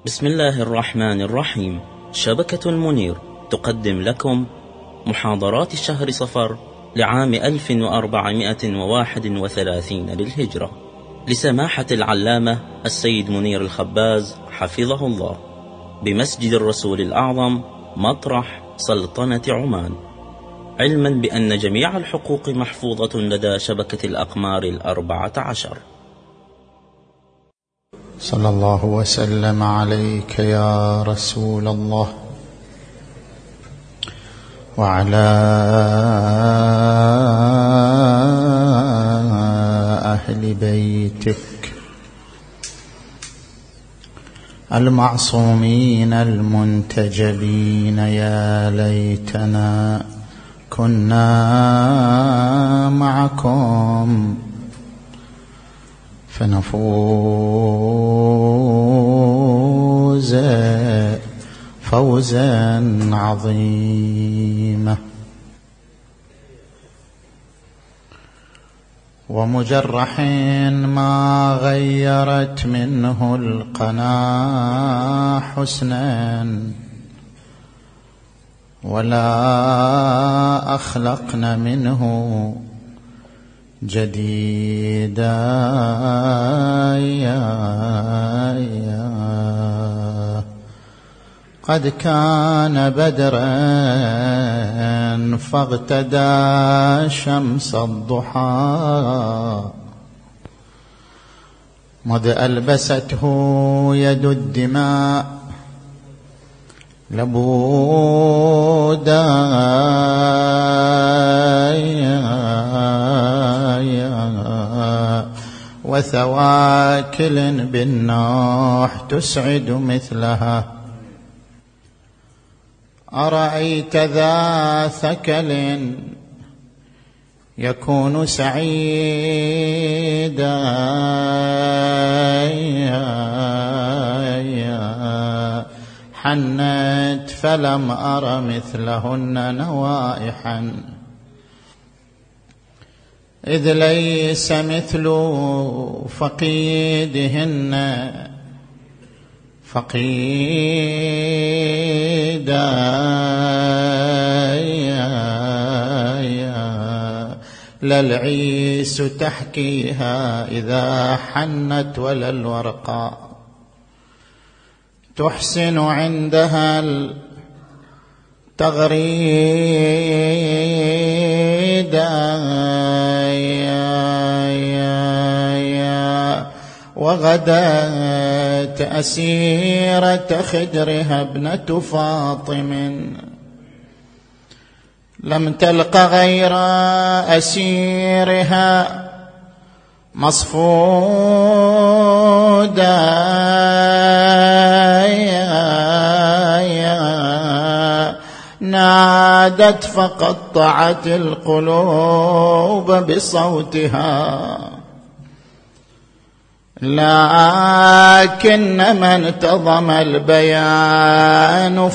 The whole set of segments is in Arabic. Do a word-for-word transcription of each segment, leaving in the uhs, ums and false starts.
بسم الله الرحمن الرحيم. شبكة المنير تقدم لكم محاضرات شهر صفر لعام ألف وأربعمائة وواحد وثلاثين للهجرة لسماحة العلامة السيد منير الخباز حفظه الله بمسجد الرسول الأعظم مطرح سلطنة عمان، علما بأن جميع الحقوق محفوظة لدى شبكة الأقمار الأربعة عشر. صلى الله وسلم عليك يا رسول الله وعلى أهل بيتك المعصومين المنتجبين. يا ليتنا كنا معكم فنفوز فوزا عظيما. ومجرح ما غيرت منه القنا حسنا ولا أخلقن منه جديدا. قد كان بدرا فاغتدى شمس الضحى مذ ألبسته يد الدماء لبودا. وثواكل بالنوح تسعد مثلها. أرأيت ذا ثكل يكون سعيدا حنت فلم أر مثلهن نوائحا إذ ليس مثل فقيدهن فقيدا. لا العيس تحكيها إذا حنت ولا الورقاء تحسن عندها التغريدا. وغدت أسيرة خدرها ابنة فاطم لم تلق غير أسيرها مصفودا. نادت فقطعت القلوب بصوتها لكن من انتظم البيان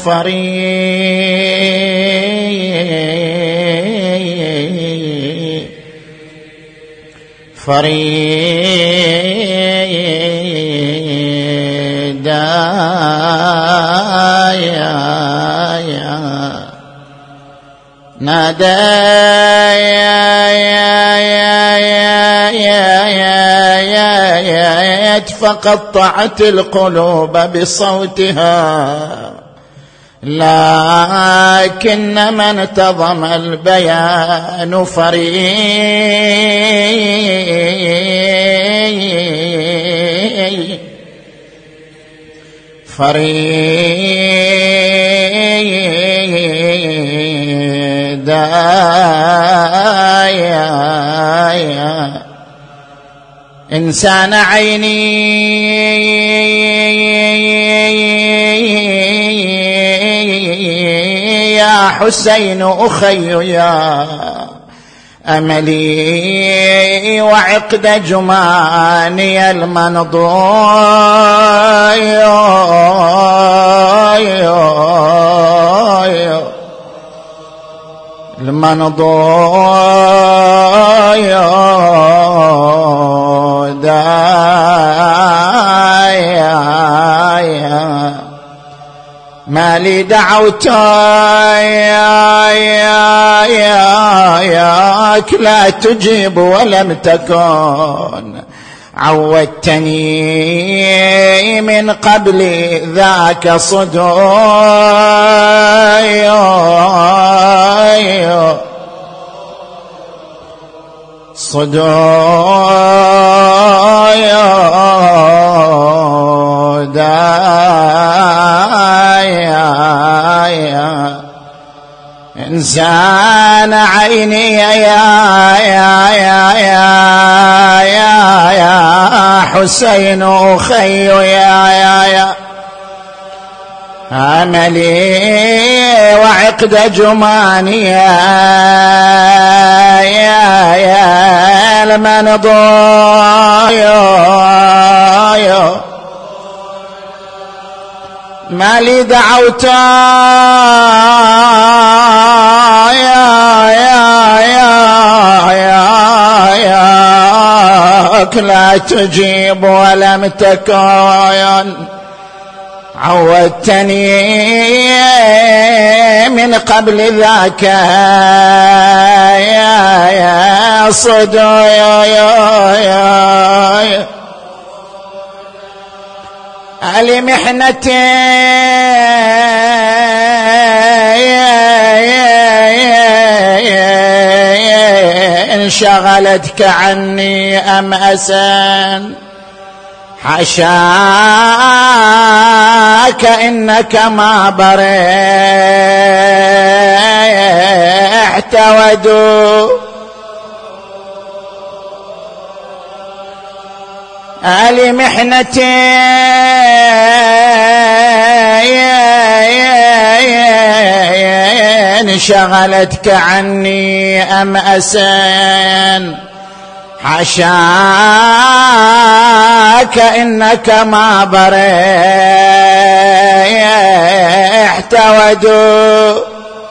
فريد فريدا. نادى فقطعت القلوب بصوتها لكن من انتظم البيان فريد فريدا. إنسان عيني يا حسين أخي يا أملي وعقد جماني المنضوي المنضوي دايا ما لي دعوت ياك لا تجيب ولم تكن عودتني من قبل ذاك صداي صداي إنسان عيني يا يا يا يا يا يا حسين أخي يا يا يا أملي وعقد جماني يا يا يا لمن ضايا ما لي دعوت يا يا يا يا ياك لا تجيب ولم تكن عودتني من قبل ذاك يا يا صدى يا يا يا علي محنتي انشغلتك عني أم أسان حشاك إنك ما برحت ودو آل محنتي انشغلتك عني أم أسان حشاك إنك ما برحت ودو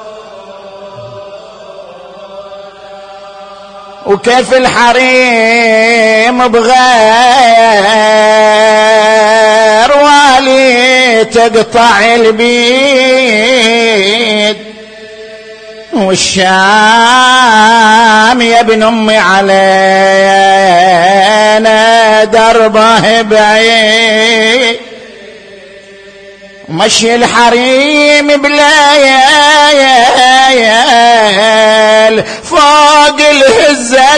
وكيف الحريم بغير والي تقطع البيد والشام يا ابن امي علينا دربه بعيد مشي الحريم بليل فوق الهزة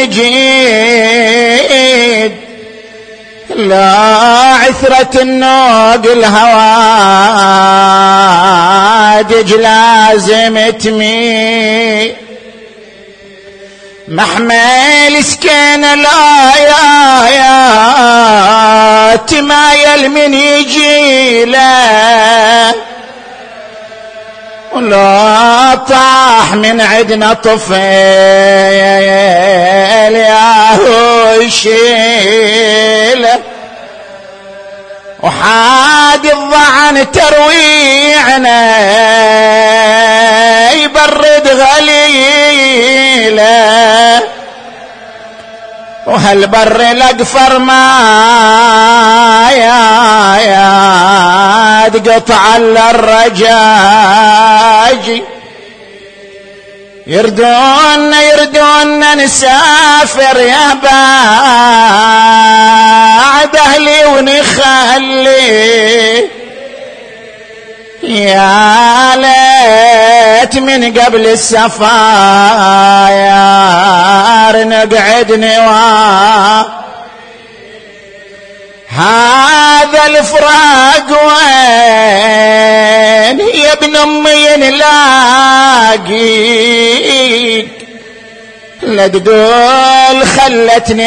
المجيد لا عثرة النوق الهوادج لازم تمي محمل سكين لا يا يا تمايل من يجي له ولا طاح من عدنا طفيل يا هو يشيله وحاد الضعن ترويعنا يبرد غليله وهالبر الاقفر ما يا يا تقطع الرجاج يردون يردون نسافر يا بعد اهلي ونخلي يا ليت من قبل السفاير نقعد نوا هذا الفراق وين يا ابن امي نلاقيك لا تقول خلتني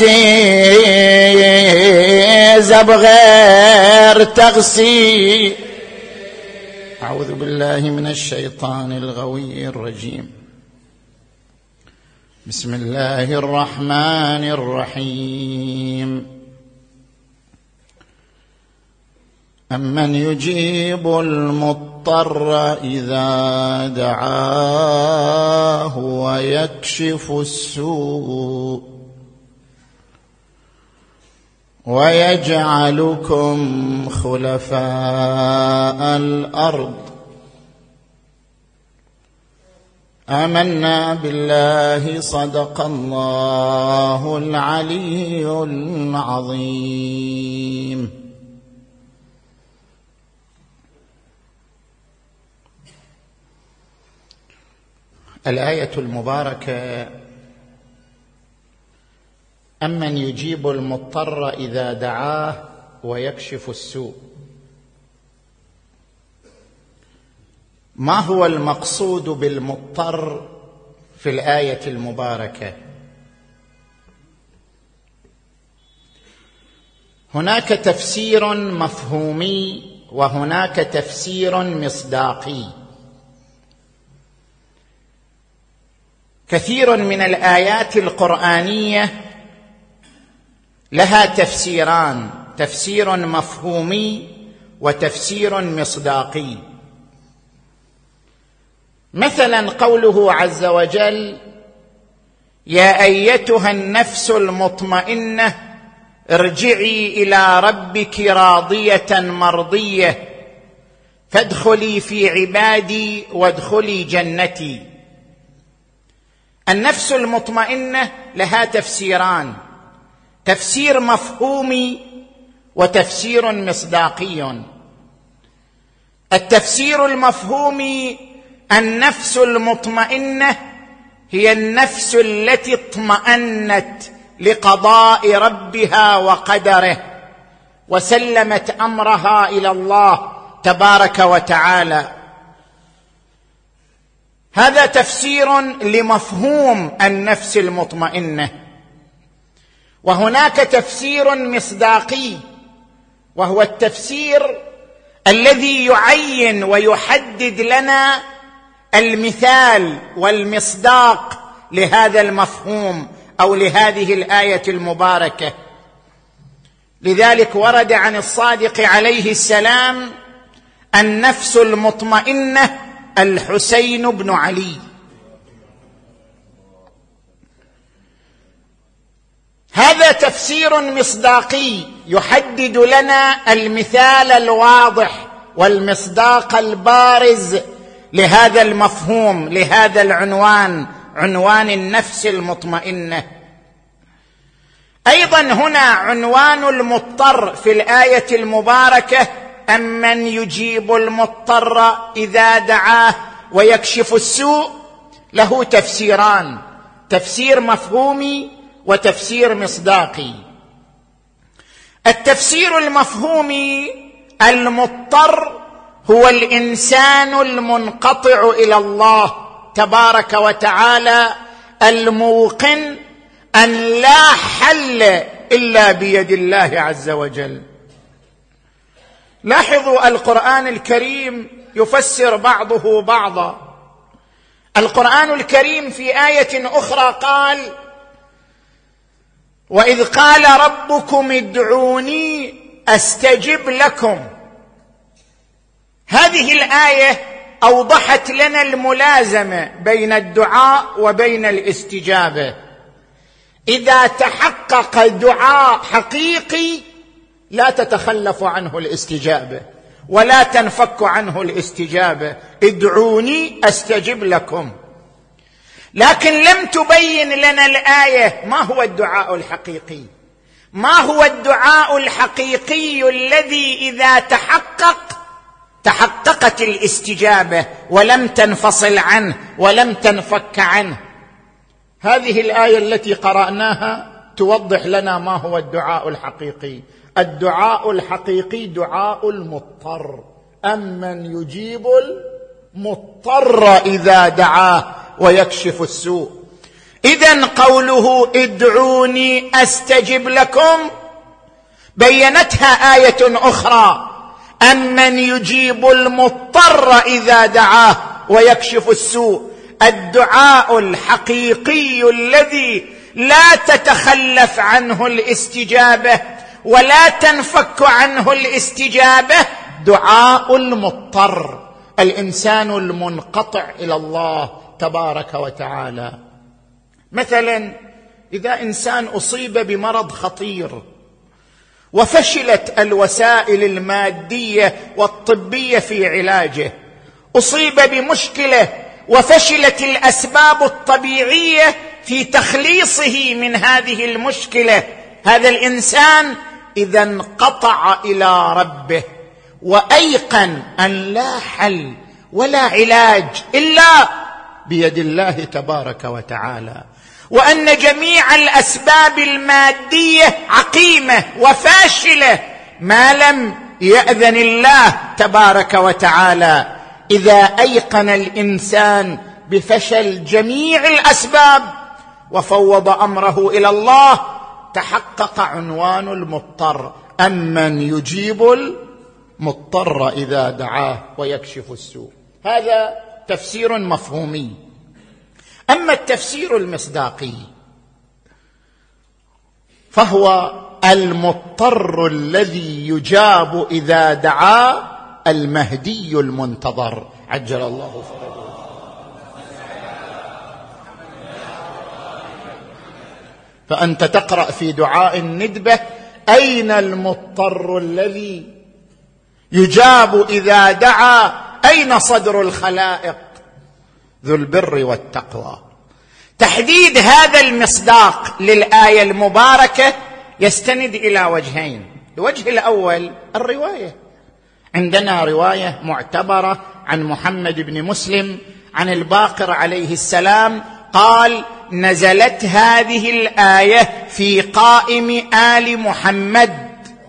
العزيزة بغير تغسيل. أعوذ بالله من الشيطان الغوي الرجيم. بسم الله الرحمن الرحيم. أمن يجيب المضطر إذا دعاه ويكشف السوء ويجعلكم خلفاء الأرض. آمنا بالله، صدق الله العلي العظيم. الآية المباركة: أمن يجيب المضطر إذا دعاه ويكشف السوء. ما هو المقصود بالمضطر في الآية المباركة؟ هناك تفسير مفهومي وهناك تفسير مصداقي. كثير من الآيات القرآنية لها تفسيران: تفسير مفهومي وتفسير مصداقي. مثلا قوله عز وجل: يا أيتها النفس المطمئنة ارجعي إلى ربك راضية مرضية فادخلي في عبادي وادخلي جنتي. النفس المطمئنة لها تفسيران: تفسير مفهومي وتفسير مصداقي. التفسير المفهومي: النفس المطمئنة هي النفس التي اطمأنت لقضاء ربها وقدره وسلمت أمرها إلى الله تبارك وتعالى. هذا تفسير لمفهوم النفس المطمئنة. وهناك تفسير مصداقي، وهو التفسير الذي يعين ويحدد لنا المثال والمصداق لهذا المفهوم أو لهذه الآية المباركة. لذلك ورد عن الصادق عليه السلام: النفس المطمئنة الحسين بن علي. هذا تفسير مصداقي يحدد لنا المثال الواضح والمصداق البارز لهذا المفهوم، لهذا العنوان، عنوان النفس المطمئنة. أيضا هنا عنوان المضطر في الآية المباركة: أمن يجيب المضطر إذا دعاه ويكشف السوء، له تفسيران: تفسير مفهومي وتفسير مصداقي. التفسير المفهومي: المضطر هو الإنسان المنقطع إلى الله تبارك وتعالى، الموقن أن لا حل إلا بيد الله عز وجل. لاحظوا القرآن الكريم يفسر بعضه بعضا. القرآن الكريم في آية أخرى قال: وإذ قال ربكم ادعوني أستجب لكم. هذه الآية أوضحت لنا الملازمة بين الدعاء وبين الاستجابة. إذا تحقق دعاء حقيقي لا تتخلف عنه الاستجابة ولا تنفك عنه الاستجابة. ادعوني أستجب لكم. لكن لم تبين لنا الآية ما هو الدعاء الحقيقي. ما هو الدعاء الحقيقي الذي إذا تحقق تحققت الاستجابة ولم تنفصل عنه ولم تنفك عنه؟ هذه الآية التي قرأناها توضح لنا ما هو الدعاء الحقيقي. الدعاء الحقيقي دعاء المضطر: أمن يجيب المضطر إذا دعاه ويكشف السوء. إذن قوله ادعوني أستجب لكم بينتها آية أخرى: أمن يجيب المضطر إذا دعاه ويكشف السوء. الدعاء الحقيقي الذي لا تتخلف عنه الاستجابة ولا تنفك عنه الاستجابة دعاء المضطر، الإنسان المنقطع إلى الله تبارك وتعالى. مثلا إذا إنسان أصيب بمرض خطير وفشلت الوسائل المادية والطبية في علاجه، أصيب بمشكلة وفشلت الأسباب الطبيعية في تخليصه من هذه المشكلة، هذا الإنسان إذا انقطع إلى ربه وأيقن أن لا حل ولا علاج إلا بيد الله تبارك وتعالى، وأن جميع الأسباب المادية عقيمة وفاشلة ما لم يأذن الله تبارك وتعالى. إذا أيقن الإنسان بفشل جميع الأسباب وفوض أمره إلى الله تحقق عنوان المضطر: أمن يجيب المضطر إذا دعاه ويكشف السوء. هذا تفسير مفهومي. أما التفسير المصداقي فهو المضطر الذي يجاب إذا دعا المهدي المنتظر عجل الله فرجه. فأنت تقرأ في دعاء الندبة: أين المضطر الذي يجاب إذا دعا، أين صدر الخلائق ذو البر والتقوى. تحديد هذا المصداق للآية المباركة يستند إلى وجهين. الوجه الأول الرواية، عندنا رواية معتبرة عن محمد بن مسلم عن الباقر عليه السلام قال: نزلت هذه الآية في قائم آل محمد.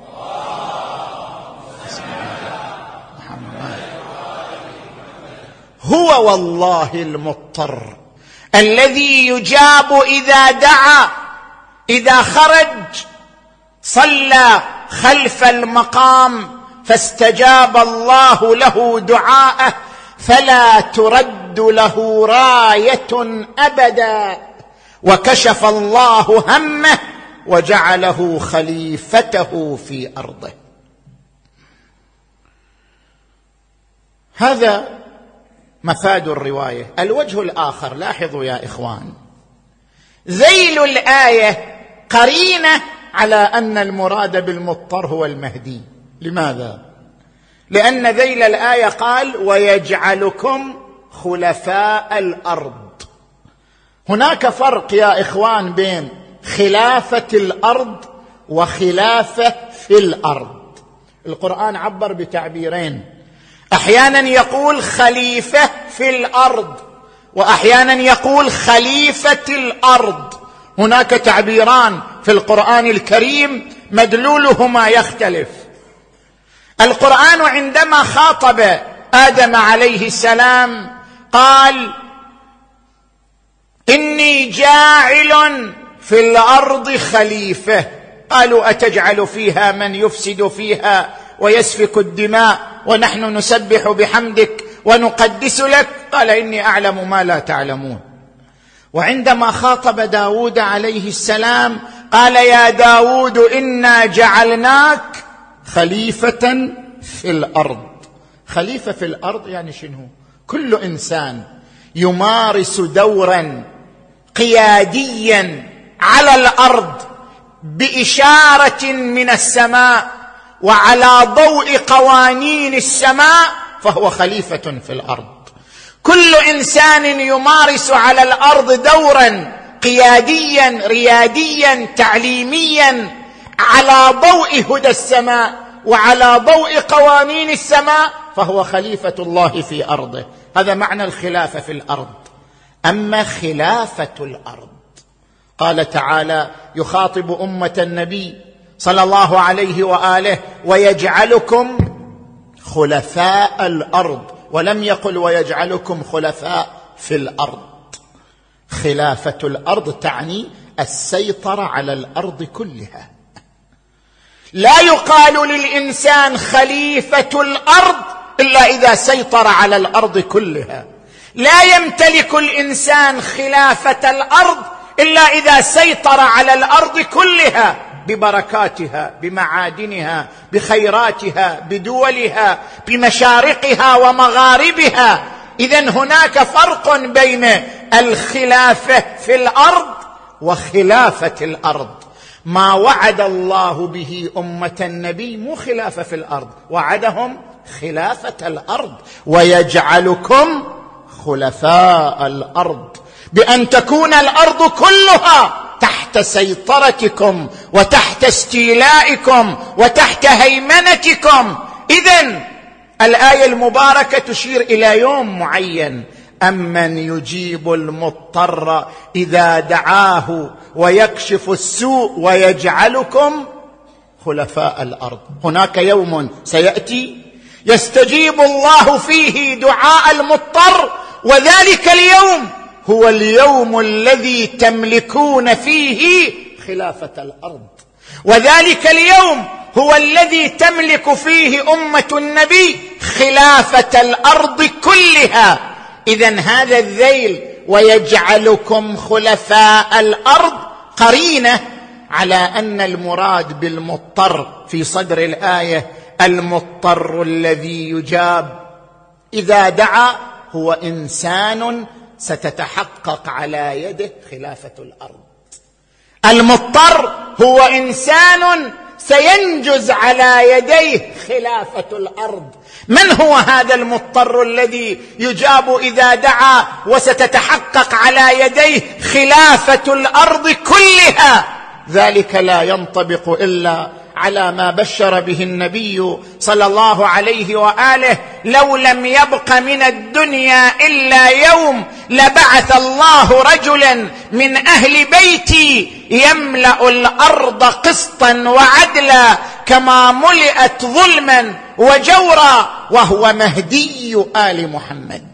هو والله المضطر الذي يجاب إذا دعا، إذا خرج صلى خلف المقام فاستجاب الله له دعاءه فلا ترد له راية أبدا، وكشف الله همه وجعله خليفته في أرضه. هذا مفاد الرواية. الوجه الآخر، لاحظوا يا إخوان، ذيل الآية قرينة على أن المراد بالمضطر هو المهدي. لماذا؟ لأن ذيل الآية قال: ويجعلكم خلفاء الأرض. هناك فرق يا إخوان بين خلافة الأرض وخلافة في الأرض. القرآن عبر بتعبيرين، أحيانا يقول خليفة في الأرض وأحيانا يقول خليفة الأرض. هناك تعبيران في القرآن الكريم مدلولهما يختلف. القرآن عندما خاطب آدم عليه السلام قال: إني جاعل في الأرض خليفة. قالوا: أتجعل فيها من يفسد فيها ويسفك الدماء ونحن نسبح بحمدك ونقدس لك؟ قال: إني أعلم ما لا تعلمون. وعندما خاطب داود عليه السلام قال: يا داود إنا جعلناك خليفة في الأرض. خليفة في الأرض يعني شنو؟ كل إنسان يمارس دورا قياديا على الأرض بإشارة من السماء وعلى ضوء قوانين السماء فهو خليفة في الأرض. كل إنسان يمارس على الأرض دورا قياديا رياديا تعليميا على ضوء هدى السماء وعلى ضوء قوانين السماء فهو خليفة الله في أرضه. هذا معنى الخلافة في الأرض. أما خلافة الأرض، قال تعالى يخاطب أمة النبي صلى الله عليه وآله: ويجعلكم خلفاء الأرض، ولم يقل ويجعلكم خلفاء في الأرض. خلافة الأرض تعني السيطرة على الأرض كلها. لا يقال للإنسان خليفة الأرض إلا إذا سيطر على الأرض كلها. لا يمتلك الإنسان خلافة الأرض إلا إذا سيطر على الأرض كلها ببركاتها، بمعادنها، بخيراتها، بدولها، بمشارقها ومغاربها. إذن هناك فرق بين الخلافة في الأرض وخلافة الأرض. ما وعد الله به أمة النبي مو خلافة في الأرض، وعدهم خلافة الأرض، ويجعلكم خلفاء الأرض، بأن تكون الأرض كلها تحت سيطرتكم وتحت استيلائكم وتحت هيمنتكم. إذن الآية المباركة تشير إلى يوم معين: أمن يجيب المضطر إذا دعاه ويكشف السوء ويجعلكم خلفاء الأرض. هناك يوم سيأتي يستجيب الله فيه دعاء المضطر، وذلك اليوم هو اليوم الذي تملكون فيه خلافة الأرض، وذلك اليوم هو الذي تملك فيه أمة النبي خلافة الأرض كلها. إذن هذا الذيل ويجعلكم خلفاء الأرض قرينة على أن المراد بالمضطر في صدر الآية المضطر الذي يجاب إذا دعا هو إنسان ستتحقق على يده خلافة الأرض. المضطر هو إنسان سينجز على يديه خلافة الأرض. من هو هذا المضطر الذي يجاب إذا دعا وستتحقق على يديه خلافة الأرض كلها؟ ذلك لا ينطبق إلا على ما بشر به النبي صلى الله عليه وآله: لو لم يبق من الدنيا إلا يوم لبعث الله رجلا من أهل بيتي يملأ الأرض قسطا وعدلا كما ملئت ظلما وجورا، وهو مهدي آل محمد.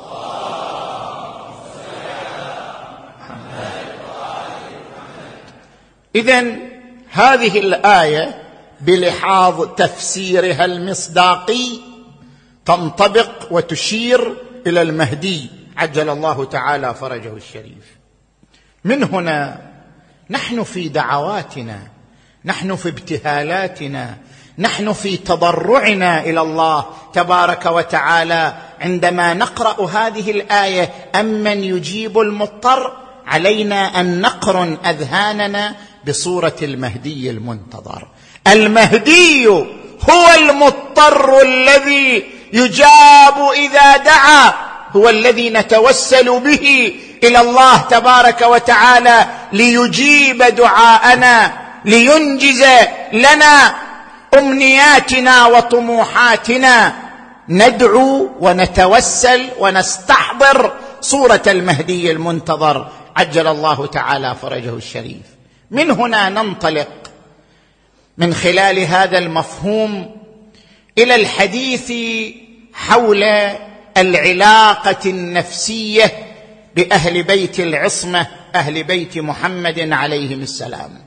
إذن هذه الآية بلحاظ تفسيرها المصداقي تنطبق وتشير إلى المهدي عجل الله تعالى فرجه الشريف. من هنا نحن في دعواتنا، نحن في ابتهالاتنا، نحن في تضرعنا إلى الله تبارك وتعالى عندما نقرأ هذه الآية: أمن يجيب المضطر، علينا أن نقرن أذهاننا بصورة المهدي المنتظر. المهدي هو المضطر الذي يجاب إذا دعا، هو الذي نتوسل به إلى الله تبارك وتعالى ليجيب دعاءنا، لينجز لنا أمنياتنا وطموحاتنا. ندعو ونتوسل ونستحضر صورة المهدي المنتظر عجل الله تعالى فرجه الشريف. من هنا ننطلق من خلال هذا المفهوم إلى الحديث حول العلاقة النفسية بأهل بيت العصمة، أهل بيت محمد عليهم السلام.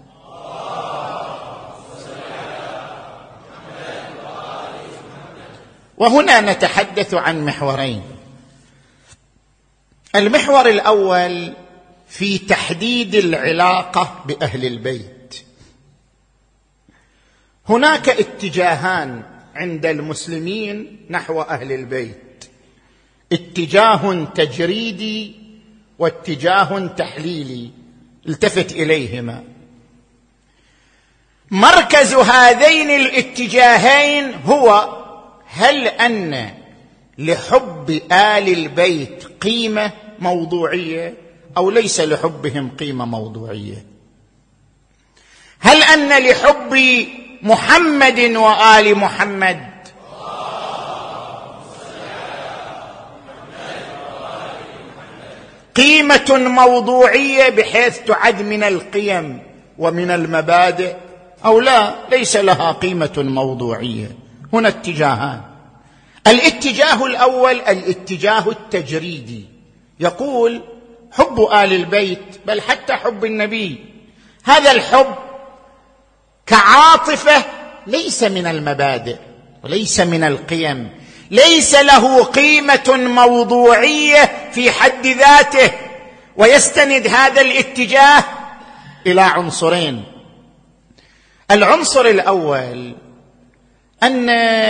وهنا نتحدث عن محورين. المحور الأول في تحديد العلاقة بأهل البيت. هناك اتجاهان عند المسلمين نحو أهل البيت: اتجاه تجريدي واتجاه تحليلي. التفت إليهما. مركز هذين الاتجاهين هو: هل أن لحب آل البيت قيمة موضوعية أو ليس لحبهم قيمة موضوعية؟ هل أن لحب محمد وآل محمد قيمة موضوعية بحيث تعد من القيم ومن المبادئ أو لا؟ ليس لها قيمة موضوعية. هنا اتجاهان. الاتجاه الأول الاتجاه التجريدي، يقول حب آل البيت بل حتى حب النبي، هذا الحب كعاطفة ليس من المبادئ وليس من القيم، ليس له قيمة موضوعية في حد ذاته. ويستند هذا الاتجاه إلى عنصرين. العنصر الأول أن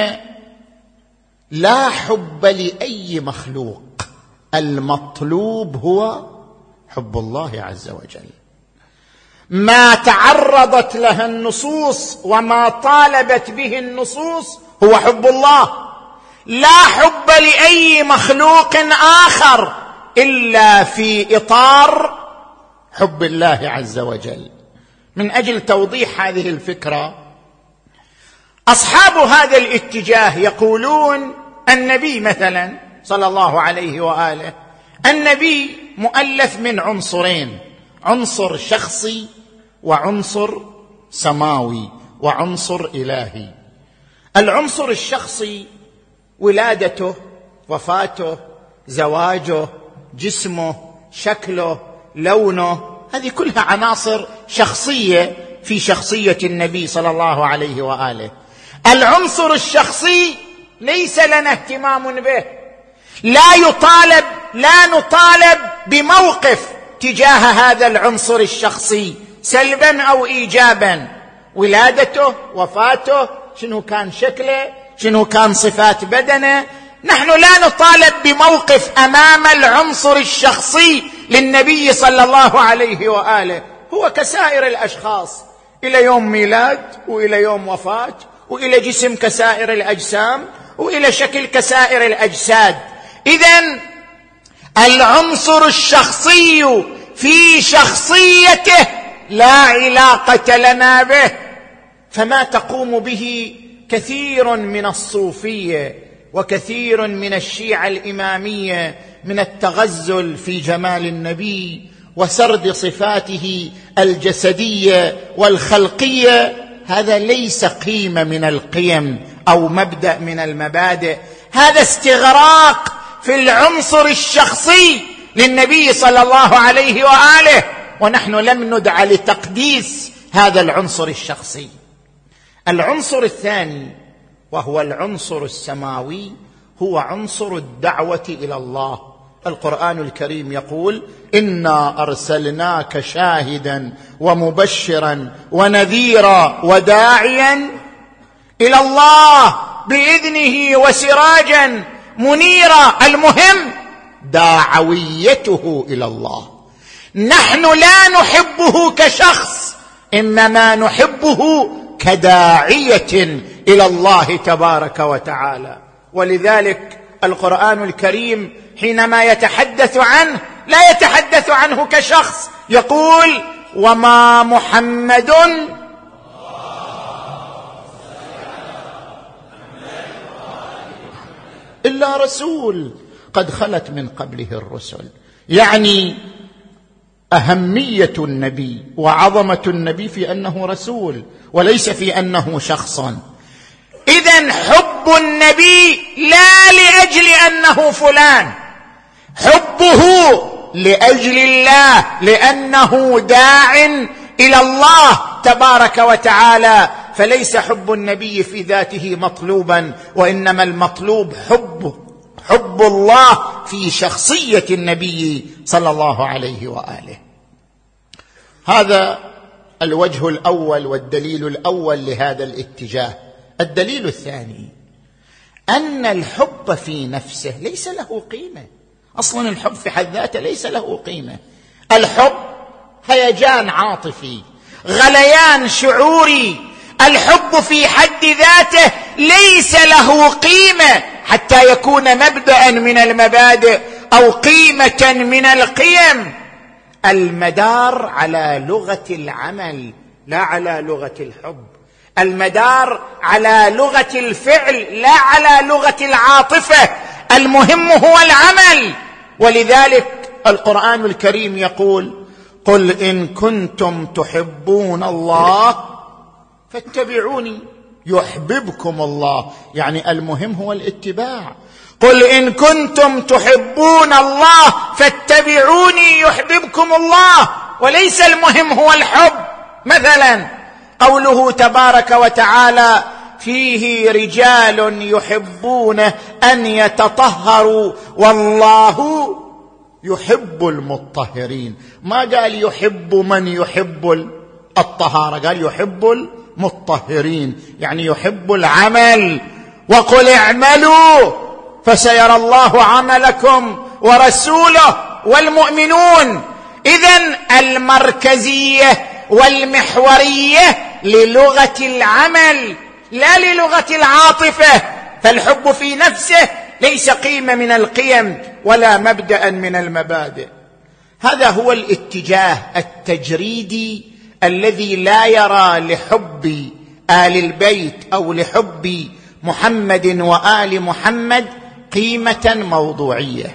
لا حب لأي مخلوق، المطلوب هو حب الله عز وجل. ما تعرضت لها النصوص وما طالبت به النصوص هو حب الله، لا حب لأي مخلوق آخر إلا في إطار حب الله عز وجل. من أجل توضيح هذه الفكرة، أصحاب هذا الاتجاه يقولون النبي مثلا صلى الله عليه وآله، النبي مؤلف من عنصرين، عنصر شخصي وعنصر سماوي وعنصر إلهي. العنصر الشخصي ولادته، وفاته، زواجه، جسمه، شكله، لونه، هذه كلها عناصر شخصية في شخصية النبي صلى الله عليه وآله. العنصر الشخصي ليس لنا اهتمام به، لا يطالب لا نطالب بموقف تجاه هذا العنصر الشخصي سلبا أو إيجابا. ولادته، وفاته، شنو كان شكله، شنو كان صفات بدنه، نحن لا نطالب بموقف أمام العنصر الشخصي للنبي صلى الله عليه وآله. هو كسائر الأشخاص، إلى يوم ميلاد وإلى يوم وفاة، وإلى جسم كسائر الأجسام، وإلى شكل كسائر الأجساد. إذن العنصر الشخصي في شخصيته لا علاقة لنا به. فما تقوم به كثير من الصوفية وكثير من الشيعة الإمامية من التغزل في جمال النبي وسرد صفاته الجسدية والخلقية، هذا ليس قيمة من القيم أو مبدأ من المبادئ، هذا استغراق في العنصر الشخصي للنبي صلى الله عليه وآله، ونحن لم ندع لتقديس هذا العنصر الشخصي. العنصر الثاني وهو العنصر السماوي هو عنصر الدعوة إلى الله. القرآن الكريم يقول: إنا أرسلناك شاهدا ومبشرا ونذيرا وداعيا إلى الله بإذنه وسراجا منيرا. المهم دعويته إلى الله. نحن لا نحبه كشخص، إنما نحبه كداعية إلى الله تبارك وتعالى. ولذلك القرآن الكريم حينما يتحدث عنه لا يتحدث عنه كشخص، يقول: وما محمد إلا رسول قد خلت من قبله الرسل. يعني أهمية النبي وعظمة النبي في أنه رسول وليس في أنه شخصا. إذن حب النبي لا لأجل أنه فلان، حبه لأجل الله، لأنه داع إلى الله تبارك وتعالى. فليس حب النبي في ذاته مطلوبا، وإنما المطلوب حب حب الله في شخصية النبي صلى الله عليه وآله. هذا الوجه الأول والدليل الأول لهذا الاتجاه. الدليل الثاني أن الحب في نفسه ليس له قيمة. أصلا الحب في حد ذاته ليس له قيمة. الحب هيجان عاطفي، غليان شعوري. الحب في حد ذاته ليس له قيمة حتى يكون مبدأ من المبادئ أو قيمة من القيم. المدار على لغة العمل لا على لغة الحب، المدار على لغة الفعل لا على لغة العاطفة. المهم هو العمل. ولذلك القرآن الكريم يقول: قل إن كنتم تحبون الله فاتبعوني يحببكم الله. يعني المهم هو الاتباع. قل إن كنتم تحبون الله فاتبعوني يحببكم الله، وليس المهم هو الحب. مثلا قوله تبارك وتعالى: فيه رجال يحبون أن يتطهروا والله يحب المطهرين. ما قال يحب من يحب الطهارة، قال يحب المطهرين، يعني يحب العمل. وقل اعملوا فسيرى الله عملكم ورسوله والمؤمنون. إذن المركزية والمحورية للغة العمل لا للغة العاطفة. فالحب في نفسه ليس قيمة من القيم ولا مبدأ من المبادئ. هذا هو الاتجاه التجريدي الذي لا يرى لحب آل البيت أو لحب محمد وآل محمد قيمة موضوعية.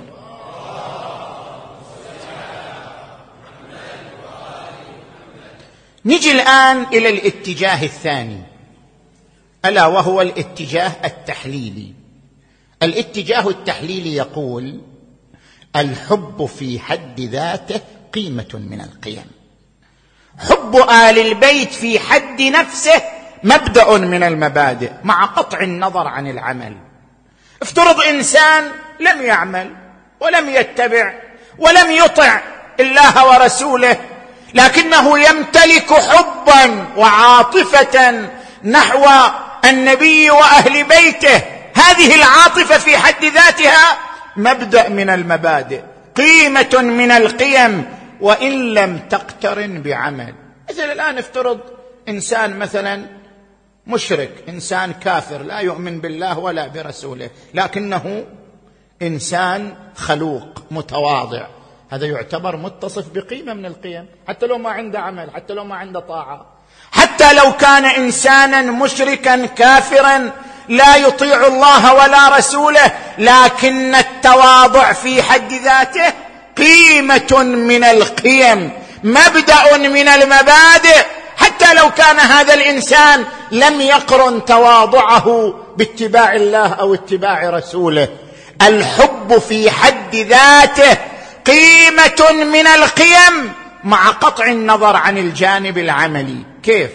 نجي الآن إلى الاتجاه الثاني، ألا وهو الاتجاه التحليلي. الاتجاه التحليلي يقول الحب في حد ذاته قيمة من القيم. حب آل البيت في حد نفسه مبدأ من المبادئ مع قطع النظر عن العمل. افترض إنسان لم يعمل ولم يتبع ولم يطع الله ورسوله، لكنه يمتلك حبا وعاطفة نحو النبي وأهل بيته. هذه العاطفة في حد ذاتها مبدأ من المبادئ، قيمة من القيم، وإن لم تقترن بعمل. مثل الآن افترض إنسان مثلا مشرك، إنسان كافر لا يؤمن بالله ولا برسوله، لكنه إنسان خلوق متواضع، هذا يعتبر متصف بقيمة من القيم، حتى لو ما عنده عمل، حتى لو ما عنده طاعة، حتى لو كان إنسانا مشركا كافرا لا يطيع الله ولا رسوله، لكن التواضع في حد ذاته قيمة من القيم، مبدأ من المبادئ، حتى لو كان هذا الإنسان لم يقرن تواضعه باتباع الله أو اتباع رسوله. الحب في حد ذاته قيمة من القيم مع قطع النظر عن الجانب العملي. كيف؟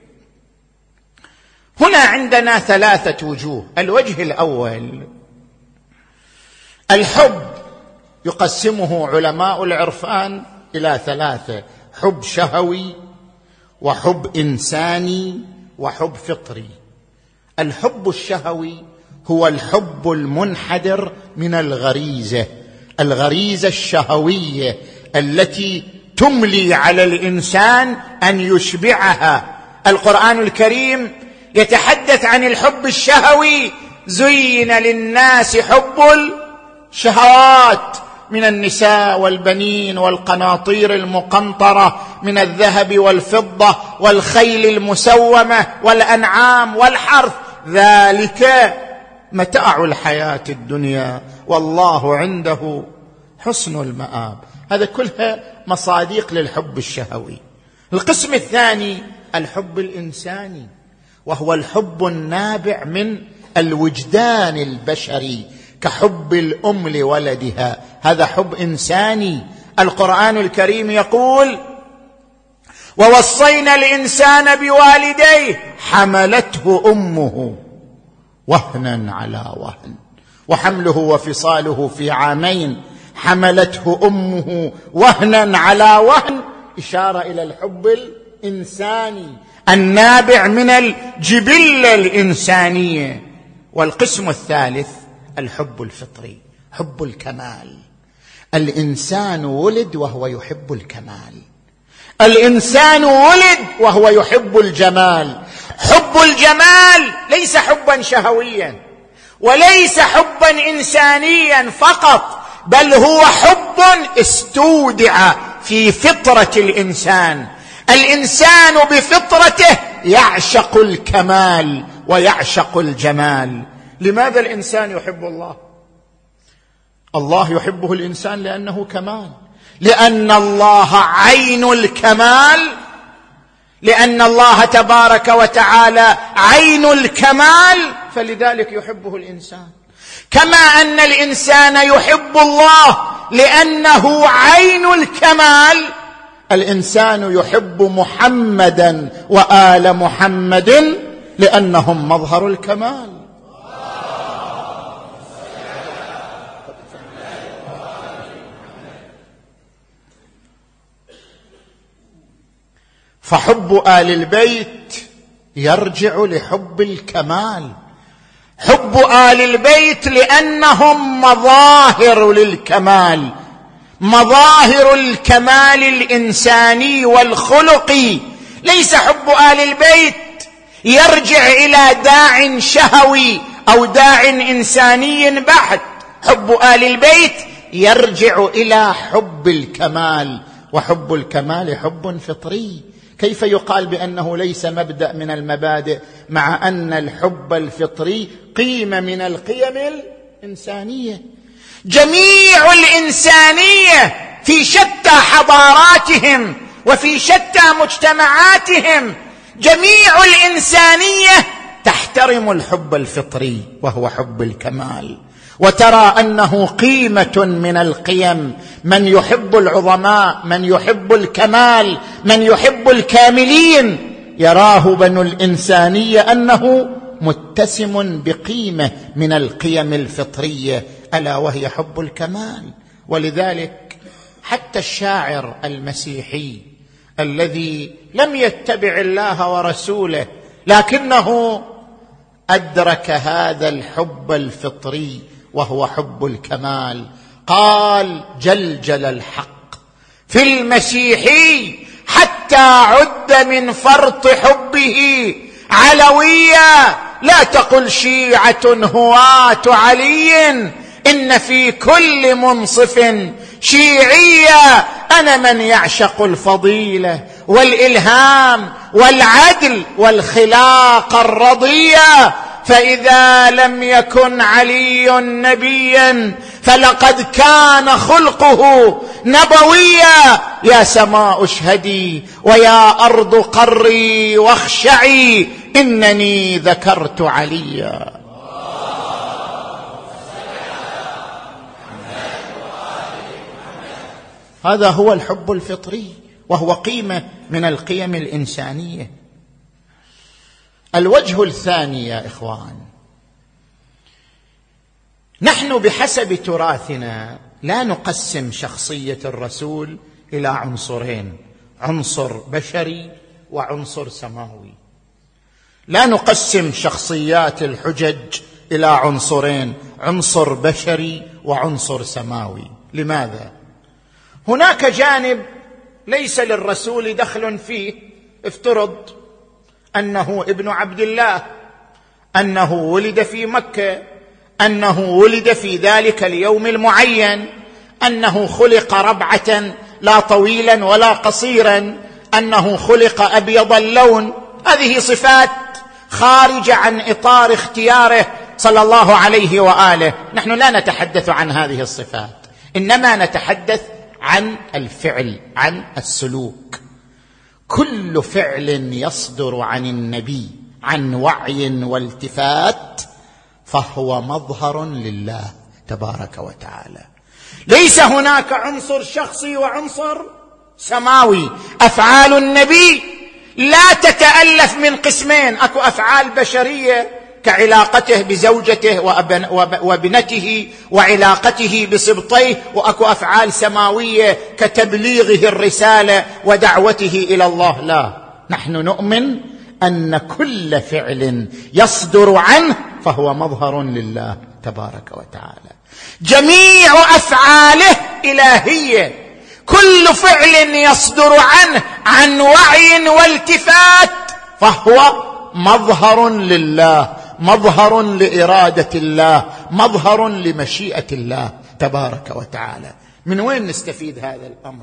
هنا عندنا ثلاثة وجوه. الوجه الأول، الحب يقسمه علماء العرفان إلى ثلاثة: حب شهوي، وحب إنساني، وحب فطري. الحب الشهوي هو الحب المنحدر من الغريزة، الغريزة الشهوية التي تملي على الإنسان أن يشبعها. القرآن الكريم يتحدث عن الحب الشهوي: زين للناس حب الشهوات من النساء والبنين والقناطير المقنطرة من الذهب والفضة والخيل المسومة والأنعام والحرث، ذلك متاع الحياة الدنيا والله عنده حسن المآب. هذا كلها مصادق للحب الشهوي. القسم الثاني الحب الإنساني، وهو الحب النابع من الوجدان البشري، كحب الأم لولدها، هذا حب إنساني. القرآن الكريم يقول: ووصينا الإنسان بوالديه حملته أمه وهنا على وهن وحمله وفصاله في عامين، حملته أمه وهنا على وهن، إشارة إلى الحب الإنساني النابع من الجبلة الإنسانية. والقسم الثالث الحب الفطري، حب الكمال. الإنسان ولد وهو يحب الكمال، الإنسان ولد وهو يحب الجمال. حب الجمال ليس حبا شهويا وليس حبا إنسانيا فقط، بل هو حب استودع في فطرة الإنسان. الإنسان بفطرته يعشق الكمال ويعشق الجمال. لماذا الإنسان يحب الله؟ الله يحبه الإنسان لأنه كمال، لأن الله عين الكمال، لأن الله تبارك وتعالى عين الكمال، فلذلك يحبه الإنسان. كما أن الإنسان يحب الله لأنه عين الكمال، الإنسان يحب محمدا وآل محمد لأنهم مظهر الكمال. فحب آل البيت يرجع لحب الكمال، حب آل البيت لأنهم مظاهر للكمال، مظاهر الكمال الإنساني والخلقي ليس حب آل البيت يرجع إلى داع شهوي أو داع إنساني بحت. حب آل البيت يرجع إلى حب الكمال، وحب الكمال حب فطري. كيف يقال بأنه ليس مبدأ من المبادئ مع أن الحب الفطري قيمة من القيم الإنسانية؟ جميع الإنسانية في شتى حضاراتهم وفي شتى مجتمعاتهم، جميع الإنسانية تحترم الحب الفطري وهو حب الكمال، وترى أنه قيمة من القيم. من يحب العظماء، من يحب الكمال، من يحب الكاملين، يراه بنو الإنسانية أنه متسم بقيمة من القيم الفطرية، ألا وهي حب الكمال. ولذلك حتى الشاعر المسيحي الذي لم يتبع الله ورسوله لكنه أدرك هذا الحب الفطري وهو حب الكمال، قال: جلجل الحق في المسيحي حتى عد من فرط حبه علويا، لا تقل شيعة هواة علي، إن في كل منصف شيعية. أنا من يعشق الفضيلة والإلهام والعدل والخلاق الرضية، فإذا لم يكن علي نبيا فلقد كان خلقه نبويا. يا سماء اشهدي ويا أرض قري واخشعي، إنني ذكرت عليا. هذا هو الحب الفطري، وهو قيمة من القيم الإنسانية. الوجه الثاني يا إخوان، نحن بحسب تراثنا لا نقسم شخصية الرسول إلى عنصرين: عنصر بشري وعنصر سماوي. لا نقسم شخصيات الحجج إلى عنصرين: عنصر بشري وعنصر سماوي. لماذا؟ هناك جانب ليس للرسول دخل فيه. افترض أنه ابن عبد الله، أنه ولد في مكة، أنه ولد في ذلك اليوم المعين، أنه خلق ربعة لا طويلا ولا قصيرا، أنه خلق أبيض اللون. هذه صفات خارجة عن إطار اختياره صلى الله عليه وآله. نحن لا نتحدث عن هذه الصفات، إنما نتحدث عن الفعل، عن السلوك. كل فعل يصدر عن النبي عن وعي والتفات فهو مظهر لله تبارك وتعالى. ليس هناك عنصر شخصي وعنصر سماوي. أفعال النبي لا تتألف من قسمين: أكو أفعال بشرية كعلاقته بزوجته وابنته وعلاقته بسبطيه، وأكو أفعال سماوية كتبليغه الرسالة ودعوته إلى الله. لا، نحن نؤمن أن كل فعل يصدر عنه فهو مظهر لله تبارك وتعالى. جميع أفعاله إلهية. كل فعل يصدر عنه عن وعي والتفات فهو مظهر لله، مظهر لإرادة الله، مظهر لمشيئة الله تبارك وتعالى. من وين نستفيد هذا الأمر؟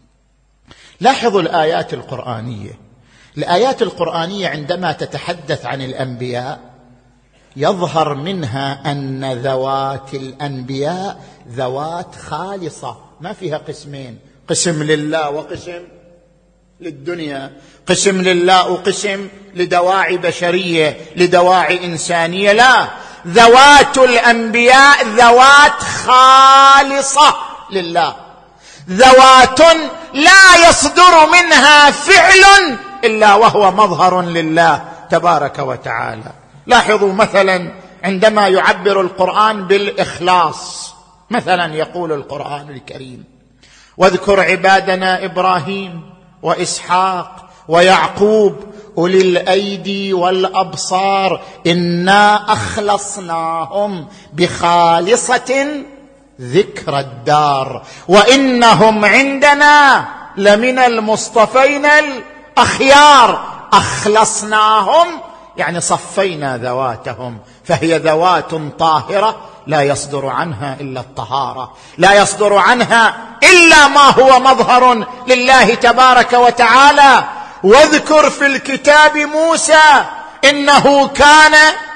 لاحظوا الآيات القرآنية. الآيات القرآنية عندما تتحدث عن الأنبياء يظهر منها أن ذوات الأنبياء ذوات خالصة، ما فيها قسمين: قسم لله وقسم للدنيا، قسم لله وقسم لدواعي بشرية لدواعي إنسانية. لا، ذوات الأنبياء ذوات خالصة لله، ذوات لا يصدر منها فعل إلا وهو مظهر لله تبارك وتعالى. لاحظوا مثلا عندما يعبر القرآن بالإخلاص، مثلا يقول القرآن الكريم: واذكر عبادنا إبراهيم وإسحاق ويعقوب أولي الأيدي والأبصار إنا أخلصناهم بخالصة ذكر الدار وإنهم عندنا لمن المصطفين أخيار أخلصناهم، يعني صفينا ذواتهم، فهي ذوات طاهرة لا يصدر عنها إلا الطهارة، لا يصدر عنها إلا ما هو مظهر لله تبارك وتعالى. واذكر في الكتاب موسى إنه كان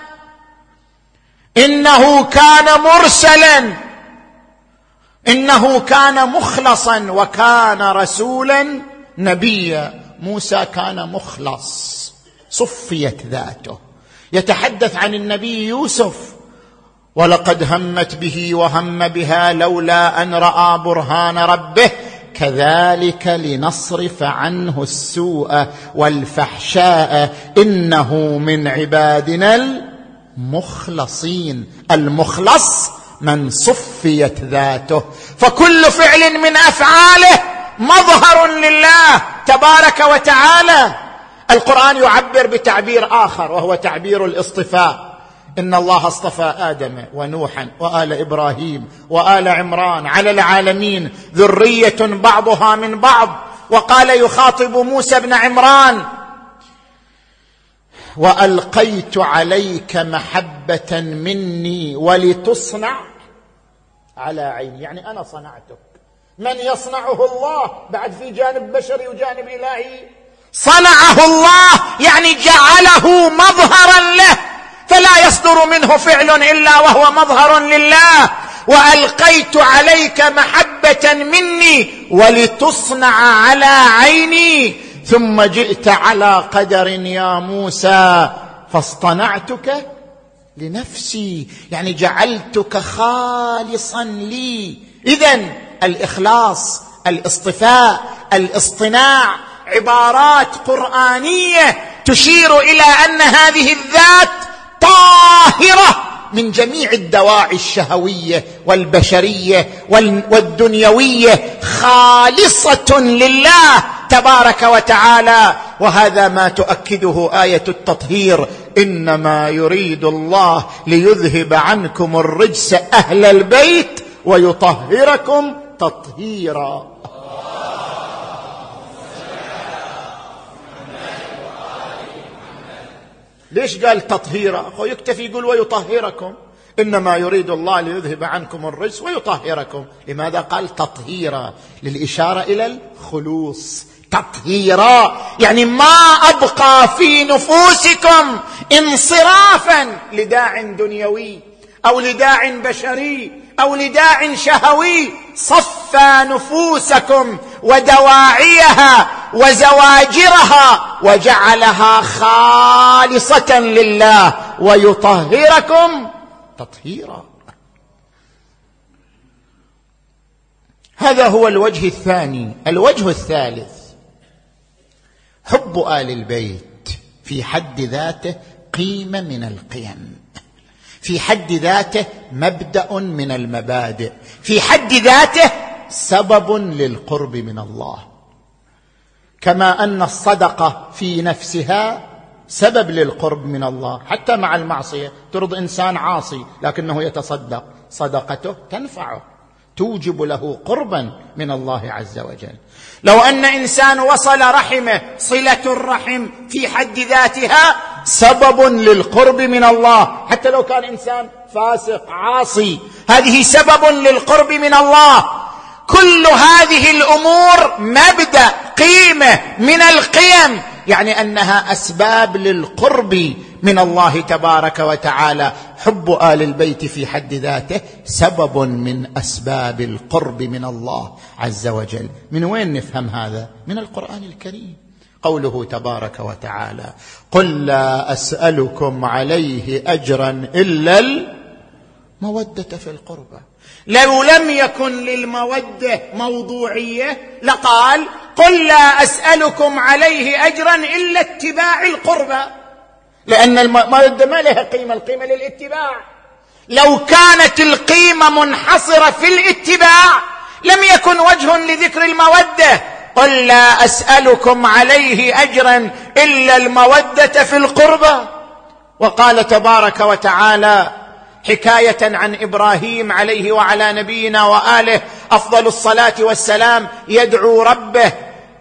إنه كان مرسلا، إنه كان مخلصا وكان رسولا نبيا. موسى كان مخلص، صفيت ذاته. يتحدث عن النبي يوسف: ولقد همت به وهم بها لولا أن رأى برهان ربه كذلك لنصرف عنه السوء والفحشاء إنه من عبادنا المخلصين. المخلص من صفيت ذاته، فكل فعل من أفعاله مظهر لله تبارك وتعالى. القرآن يعبر بتعبير آخر وهو تعبير الاصطفاء: إن الله اصطفى آدم ونوحا وآل إبراهيم وآل عمران على العالمين ذرية بعضها من بعض. وقال يخاطب موسى بن عمران: وألقيت عليك محبة مني ولتصنع على عيني، يعني أنا صنعتك. من يصنعه الله؟ بعد في جانب بشري وجانب إلهي. صنعه الله يعني جعله مظهرا له، فلا يصدر منه فعل إلا وهو مظهر لله. وألقيت عليك محبة مني ولتصنع على عيني ثم جئت على قدر يا موسى فاصطنعتك لنفسي، يعني جعلتك خالصا لي. إذن الإخلاص، الاصطفاء، الاصطناع عبارات قرآنية تشير إلى أن هذه الذات طاهرة من جميع الدواعي الشهوية والبشرية والدنيوية، خالصة لله تبارك وتعالى. وهذا ما تؤكده آية التطهير: إنما يريد الله ليذهب عنكم الرجس أهل البيت ويطهركم تطهيرا. ليش قال تطهيرا؟ هو يكتفي يقول ويطهركم. إنما يريد الله ليذهب عنكم الرجس ويطهركم. لماذا قال تطهيرا؟ للإشارة إلى الخلوص. تطهيرا يعني ما أبقى في نفوسكم انصرافا لداع دنيوي أو لداع بشري أو لداع شهوي، صفى نفوسكم ودواعيها وزواجرها وجعلها خالصة لله ويطهركم تطهيرا. هذا هو الوجه الثاني. الوجه الثالث: حب آل البيت في حد ذاته قيمة من القيم، في حد ذاته مبدأ من المبادئ، في حد ذاته سبب للقرب من الله. كما أن الصدقة في نفسها سبب للقرب من الله، حتى مع المعصية. ترضى إنسان عاصي لكنه يتصدق، صدقته تنفعه، توجب له قربا من الله عز وجل. لو أن إنسان وصل رحمه، صلة الرحم في حد ذاتها سبب للقرب من الله، حتى لو كان إنسان فاسق عاصي، هذه سبب للقرب من الله. كل هذه الأمور مبدأ، قيمة من القيم، يعني أنها أسباب للقرب من الله تبارك وتعالى. حب آل البيت في حد ذاته سبب من أسباب القرب من الله عز وجل. من وين نفهم هذا؟ من القرآن الكريم. قوله تبارك وتعالى: قل لا أسألكم عليه أجرا إلا المودة في القربى. لو لم يكن للمودة موضوعية لقال: قل لا أسألكم عليه أجرا إلا اتباع القربى، لأن المودة ما لها قيمة، القيمة للاتباع. لو كانت القيمة منحصرة في الاتباع لم يكن وجه لذكر المودة. قل لا أسألكم عليه أجرا إلا المودة في القربى. وقال تبارك وتعالى حكاية عن إبراهيم عليه وعلى نبينا وآله أفضل الصلاة والسلام: يدعو ربه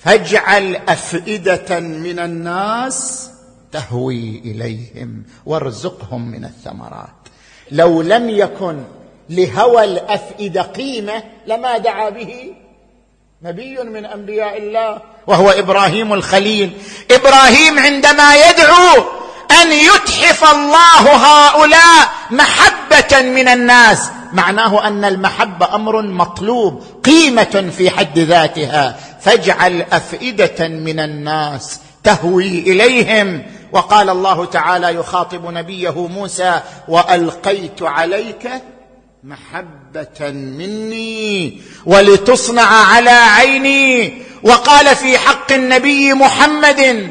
فاجعل أفئدة من الناس تهوي إليهم وارزقهم من الثمرات. لو لم يكن لهوى الأفئدة قيمة لما دعا به نبي من أنبياء الله وهو إبراهيم الخليل. إبراهيم عندما يدعو أن يتحف الله هؤلاء محبة من الناس، معناه أن المحبة أمر مطلوب، قيمة في حد ذاتها. فاجعل أفئدة من الناس تهوي إليهم. وقال الله تعالى يخاطب نبيه موسى: وألقيت عليك محبة مني ولتصنع على عيني. وقال في حق النبي محمد: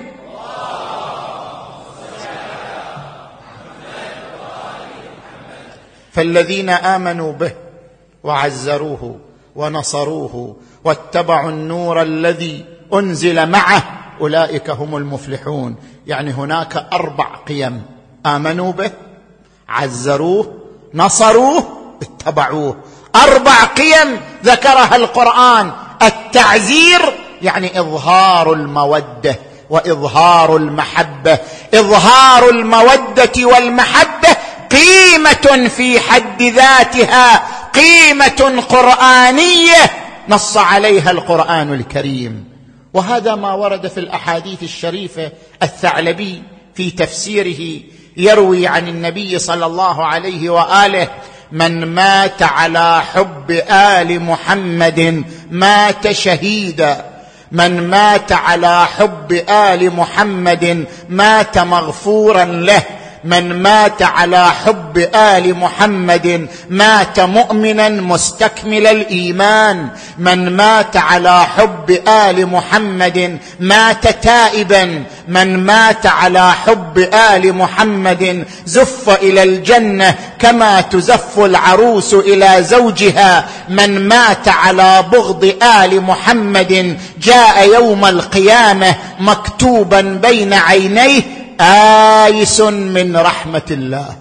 فالذين آمنوا به وعزروه ونصروه واتبعوا النور الذي أنزل معه أولئك هم المفلحون. يعني هناك أربع قيم: آمنوا به، عزروه، نصروه، اتبعوه. أربع قيم ذكرها القرآن. التعزير يعني إظهار المودة وإظهار المحبة. إظهار المودة والمحبة قيمة في حد ذاتها، قيمة قرآنية نص عليها القرآن الكريم. وهذا ما ورد في الأحاديث الشريفة. الثعلبي في تفسيره يروي عن النبي صلى الله عليه وآله: من مات على حب آل محمد مات شهيدا، من مات على حب آل محمد مات مغفورا له، من مات على حب آل محمد مات مؤمنا مستكمل الإيمان، من مات على حب آل محمد مات تائبا، من مات على حب آل محمد زف إلى الجنة كما تزف العروس إلى زوجها، من مات على بغض آل محمد جاء يوم القيامة مكتوبا بين عينيه آيس من رحمة الله.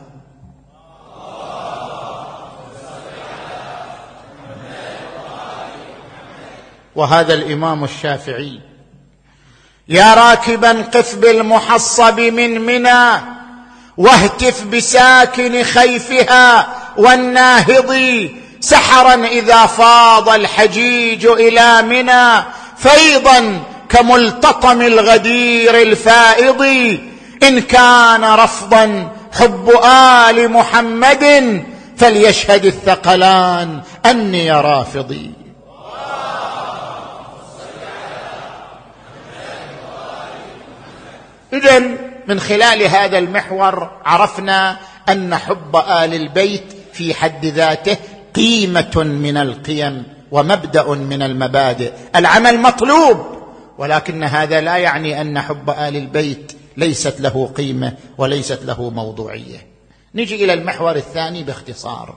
وهذا الإمام الشافعي: يا راكبا قف بالمحصب من منى واهتف بساكن خيفها والناهض، سحرا إذا فاض الحجيج إلى منى فيضا كملتطم الغدير الفائض، إن كان رفضا حب آل محمد فليشهد الثقلان أني رافضي. إذن من خلال هذا المحور عرفنا أن حب آل البيت في حد ذاته قيمة من القيم ومبدأ من المبادئ. العمل مطلوب، ولكن هذا لا يعني أن حب آل البيت ليست له قيمة وليست له موضوعية. نجي إلى المحور الثاني باختصار.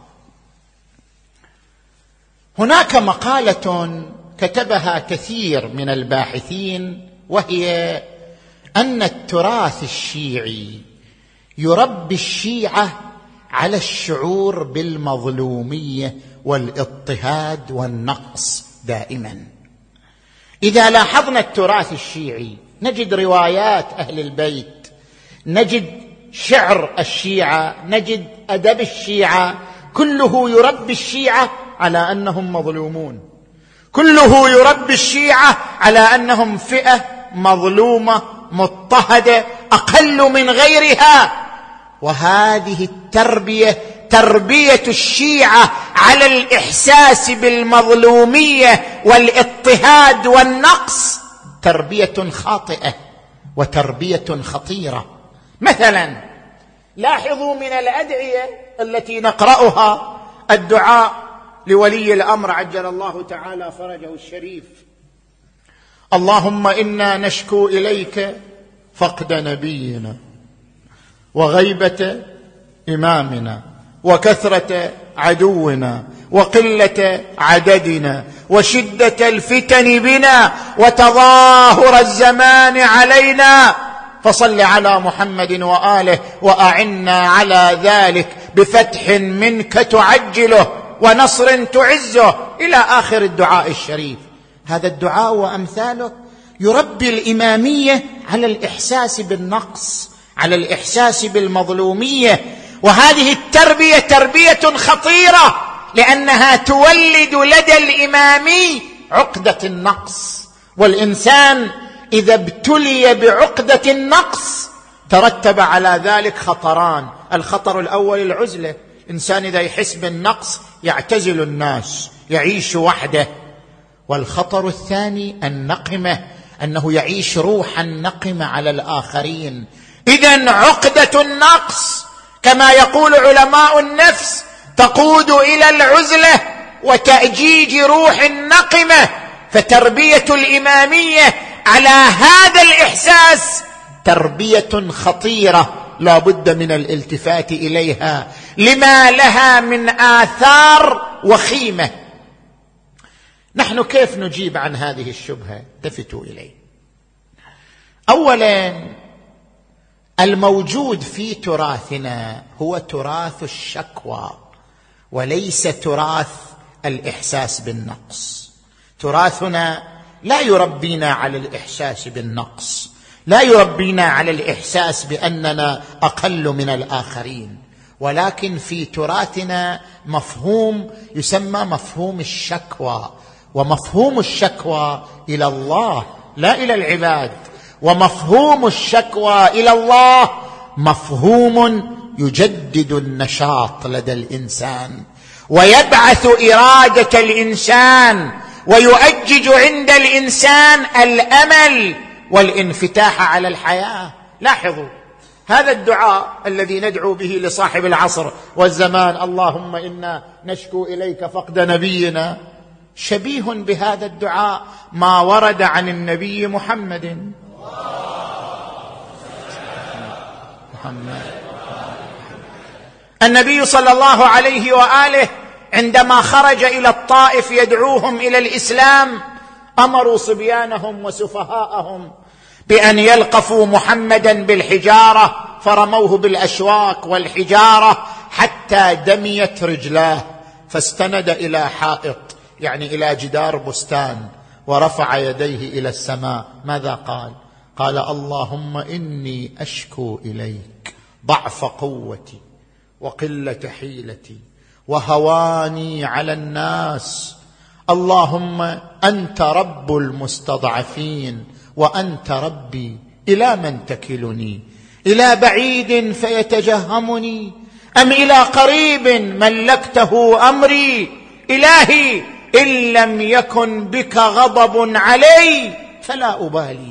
هناك مقالة كتبها كثير من الباحثين، وهي أن التراث الشيعي يربي الشيعة على الشعور بالمظلومية والاضطهاد والنقص دائما. إذا لاحظنا التراث الشيعي نجد روايات أهل البيت، نجد شعر الشيعة، نجد أدب الشيعة، كله يربي الشيعة على أنهم مظلومون، كله يربي الشيعة على أنهم فئة مظلومة مضطهدة أقل من غيرها. وهذه التربية تربية الشيعة على الإحساس بالمظلومية والاضطهاد والنقص تربية خاطئة وتربية خطيرة. مثلا لاحظوا من الأدعية التي نقرأها الدعاء لولي الأمر عجل الله تعالى فرجه الشريف: اللهم إنا نشكو إليك فقد نبينا وغيبة إمامنا وكثرة عدونا وقلة عددنا وشدة الفتن بنا وتظاهر الزمان علينا، فصل على محمد وآله وأعنا على ذلك بفتح منك تعجله ونصر تعزه، إلى آخر الدعاء الشريف. هذا الدعاء وأمثاله يربي الإمامية على الإحساس بالنقص، على الإحساس بالمظلومية. وهذه التربية تربية خطيرة، لأنها تولد لدى الإمامي عقدة النقص. والإنسان إذا ابتلي بعقدة النقص ترتب على ذلك خطران. الخطر الأول العزلة، الإنسان إذا يحس بالنقص يعتزل الناس، يعيش وحده. والخطر الثاني النقمة، أنه يعيش روحا نقمة على الآخرين. إذن عقدة النقص كما يقول علماء النفس تقود إلى العزلة وتأجيج روح النقمة. فتربية الإمامية على هذا الإحساس تربية خطيرة لا بد من الالتفات إليها، لما لها من آثار وخيمة. نحن كيف نجيب عن هذه الشبهة؟ التفتوا إليه. أولا، الموجود في تراثنا هو تراث الشكوى وليس تراث الإحساس بالنقص. تراثنا لا يربينا على الإحساس بالنقص، لا يربينا على الإحساس بأننا أقل من الآخرين، ولكن في تراثنا مفهوم يسمى مفهوم الشكوى. ومفهوم الشكوى إلى الله لا إلى العباد. ومفهوم الشكوى إلى الله مفهوم يجدد النشاط لدى الإنسان ويبعث إرادة الإنسان ويؤجج عند الإنسان الأمل والانفتاح على الحياة. لاحظوا هذا الدعاء الذي ندعو به لصاحب العصر والزمان، اللهم إنا نشكو إليك فقد نبينا، شبيه بهذا الدعاء ما ورد عن النبي محمد. محمد النبي صلى الله عليه وآله عندما خرج إلى الطائف يدعوهم إلى الإسلام أمروا صبيانهم وسفهاءهم بأن يلقفوا محمدا بالحجارة، فرموه بالأشواك والحجارة حتى دميت رجلاه، فاستند إلى حائط يعني إلى جدار بستان ورفع يديه إلى السماء. ماذا قال؟ قال اللهم إني أشكو إليك ضعف قوتي وقلة حيلتي وهواني على الناس، اللهم أنت رب المستضعفين وأنت ربي، إلى من تكلني؟ إلى بعيد فيتجهمني أم إلى قريب ملكته أمري؟ إلهي إن لم يكن بك غضب علي فلا أبالي.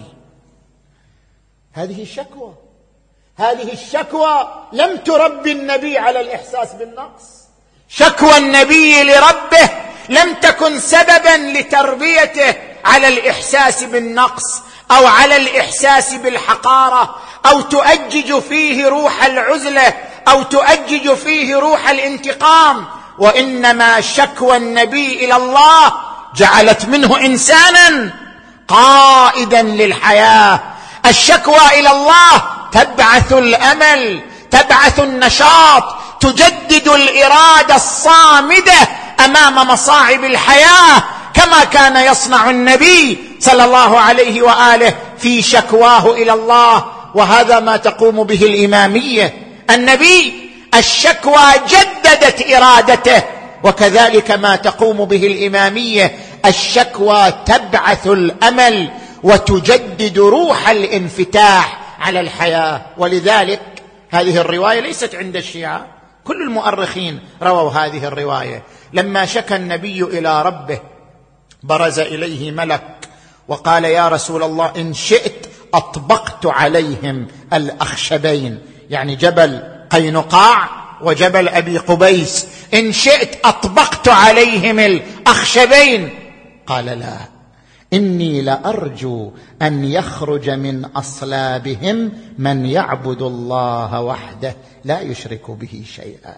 هذه الشكوى، هذه الشكوى لم تربي النبي على الإحساس بالنقص. شكوى النبي لربه لم تكن سببا لتربيته على الإحساس بالنقص أو على الإحساس بالحقارة أو تؤجج فيه روح العزلة أو تؤجج فيه روح الانتقام، وإنما شكوى النبي إلى الله جعلت منه إنسانا قائدا للحياة. الشكوى إلى الله تبعث الأمل، تبعث النشاط، تجدد الإرادة الصامدة أمام مصاعب الحياة، كما كان يصنع النبي صلى الله عليه وآله في شكواه إلى الله. وهذا ما تقوم به الإمامية. النبي الشكوى جددت إرادته، وكذلك ما تقوم به الإمامية، الشكوى تبعث الأمل وتجدد روح الانفتاح على الحياة. ولذلك هذه الرواية ليست عند الشيعة، كل المؤرخين رووا هذه الرواية. لما شكى النبي إلى ربه برز إليه ملك وقال يا رسول الله إن شئت أطبقت عليهم الأخشبين، يعني جبل قينقاع وجبل أبي قبيس، إن شئت أطبقت عليهم الأخشبين. قال لا، إني لأرجو أن يخرج من أصلابهم من يعبد الله وحده لا يشرك به شيئا.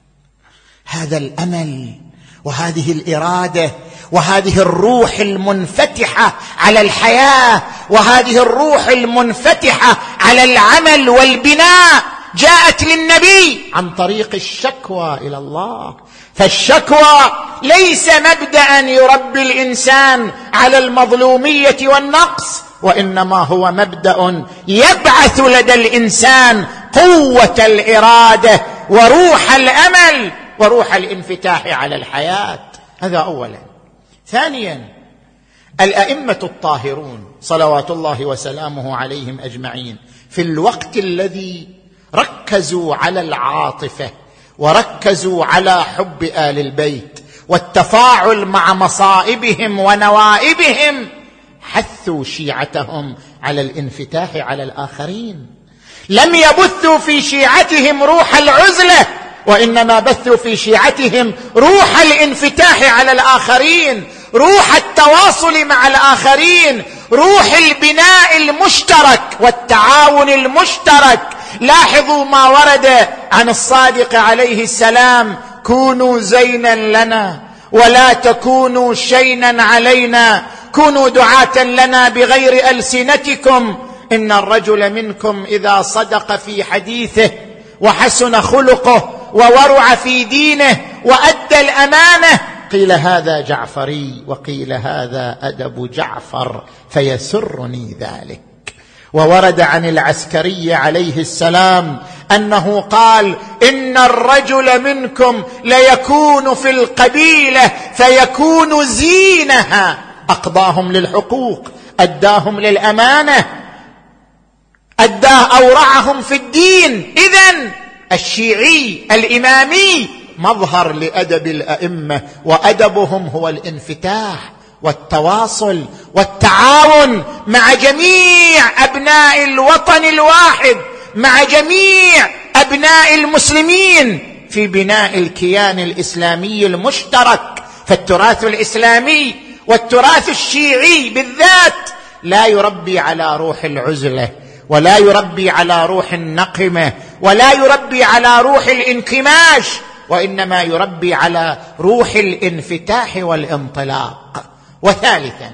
هذا الأمل وهذه الإرادة وهذه الروح المنفتحة على الحياة وهذه الروح المنفتحة على العمل والبناء جاءت للنبي عن طريق الشكوى إلى الله. فالشكوى ليس مبدأ يربي الإنسان على المظلومية والنقص، وإنما هو مبدأ يبعث لدى الإنسان قوة الإرادة وروح الأمل وروح الانفتاح على الحياة. هذا أولا. ثانيا، الأئمة الطاهرون صلوات الله وسلامه عليهم أجمعين في الوقت الذي ركزوا على العاطفة وركزوا على حب آل البيت والتفاعل مع مصائبهم ونوائبهم، حثوا شيعتهم على الانفتاح على الآخرين. لم يبثوا في شيعتهم روح العزلة، وإنما بثوا في شيعتهم روح الانفتاح على الآخرين، روح التواصل مع الآخرين، روح البناء المشترك والتعاون المشترك. لاحظوا ما ورد عن الصادق عليه السلام: كونوا زينا لنا ولا تكونوا شينا علينا، كونوا دعاة لنا بغير ألسنتكم، إن الرجل منكم إذا صدق في حديثه وحسن خلقه وورع في دينه وأدى الأمانة قيل هذا جعفري وقيل هذا أدب جعفر فيسرني ذلك. وورد عن العسكري عليه السلام أنه قال: إن الرجل منكم ليكون في القبيلة فيكون زينها، أقضاهم للحقوق، أداهم للأمانة، أداه أورعهم في الدين. إذن الشيعي الإمامي مظهر لأدب الأئمة، وأدبهم هو الانفتاح والتواصل والتعاون مع جميع أبناء الوطن الواحد، مع جميع أبناء المسلمين في بناء الكيان الإسلامي المشترك. فالتراث الإسلامي والتراث الشيعي بالذات لا يربي على روح العزلة، ولا يربي على روح النقمة، ولا يربي على روح الانكماش، وإنما يربي على روح الانفتاح والانطلاق. وثالثا،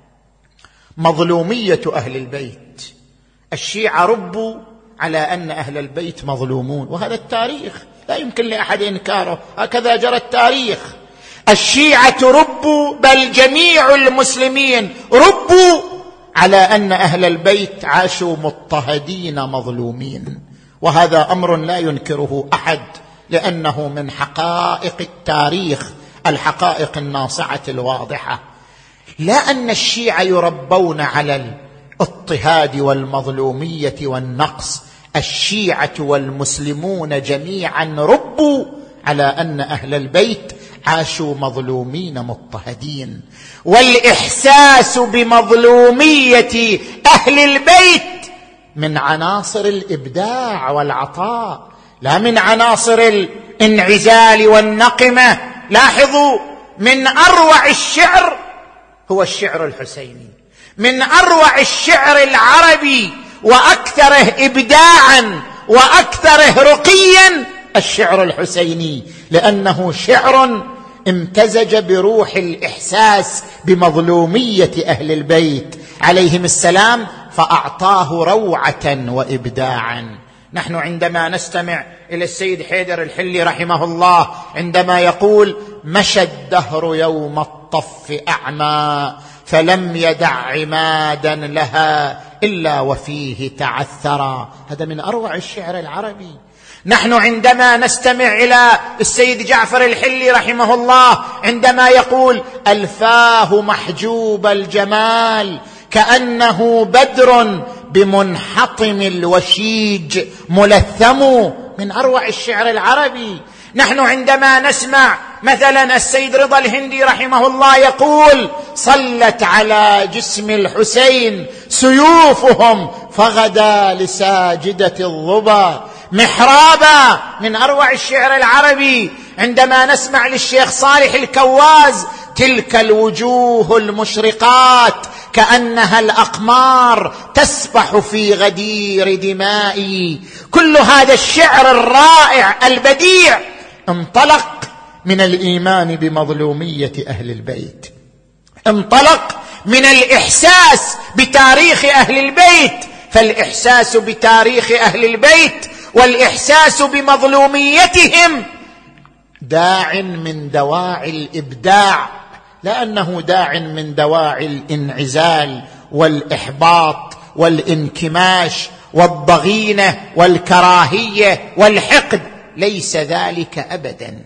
مظلومية أهل البيت. الشيعة ربوا على أن أهل البيت مظلومون، وهذا التاريخ لا يمكن لأحد إنكاره، هكذا جرى التاريخ. الشيعة ربوا، بل جميع المسلمين ربوا على أن أهل البيت عاشوا مضطهدين مظلومين، وهذا أمر لا ينكره أحد، لأنه من حقائق التاريخ، الحقائق الناصعة الواضحة. لا أن الشيعة يربون على الاضطهاد والمظلومية والنقص، الشيعة والمسلمون جميعا ربوا على أن أهل البيت عاشوا مظلومين مضطهدين. والإحساس بمظلومية أهل البيت من عناصر الإبداع والعطاء، لا من عناصر الانعزال والنقمة. لاحظوا، من أروع الشعر هو الشعر الحسيني، من أروع الشعر العربي وأكثره إبداعا وأكثره رقيا الشعر الحسيني، لأنه شعر امتزج بروح الإحساس بمظلومية أهل البيت عليهم السلام، فأعطاه روعة وإبداعا. نحن عندما نستمع إلى السيد حيدر الحلي رحمه الله عندما يقول: مشى الدهر يوم الطف أعمى فلم يدع عمادا لها إلا وفيه تعثرا، هذا من أروع الشعر العربي. نحن عندما نستمع إلى السيد جعفر الحلي رحمه الله عندما يقول: ألفاه محجوب الجمال كأنه بدر بمنحطم الوشيج ملثم، من أروع الشعر العربي. نحن عندما نسمع مثلا السيد رضا الهندي رحمه الله يقول: صلت على جسم الحسين سيوفهم فغدا لساجدة الظبا محرابا، من أروع الشعر العربي. عندما نسمع للشيخ صالح الكواز: تلك الوجوه المشرقات كأنها الأقمار تسبح في غدير دمائي. كل هذا الشعر الرائع البديع انطلق من الإيمان بمظلومية أهل البيت، انطلق من الإحساس بتاريخ أهل البيت. فالإحساس بتاريخ أهل البيت والإحساس بمظلوميتهم داع من دواعي الإبداع، لأنه داع من دواعي الانعزال والإحباط والانكماش والضغينة والكراهية والحقد، ليس ذلك أبدا.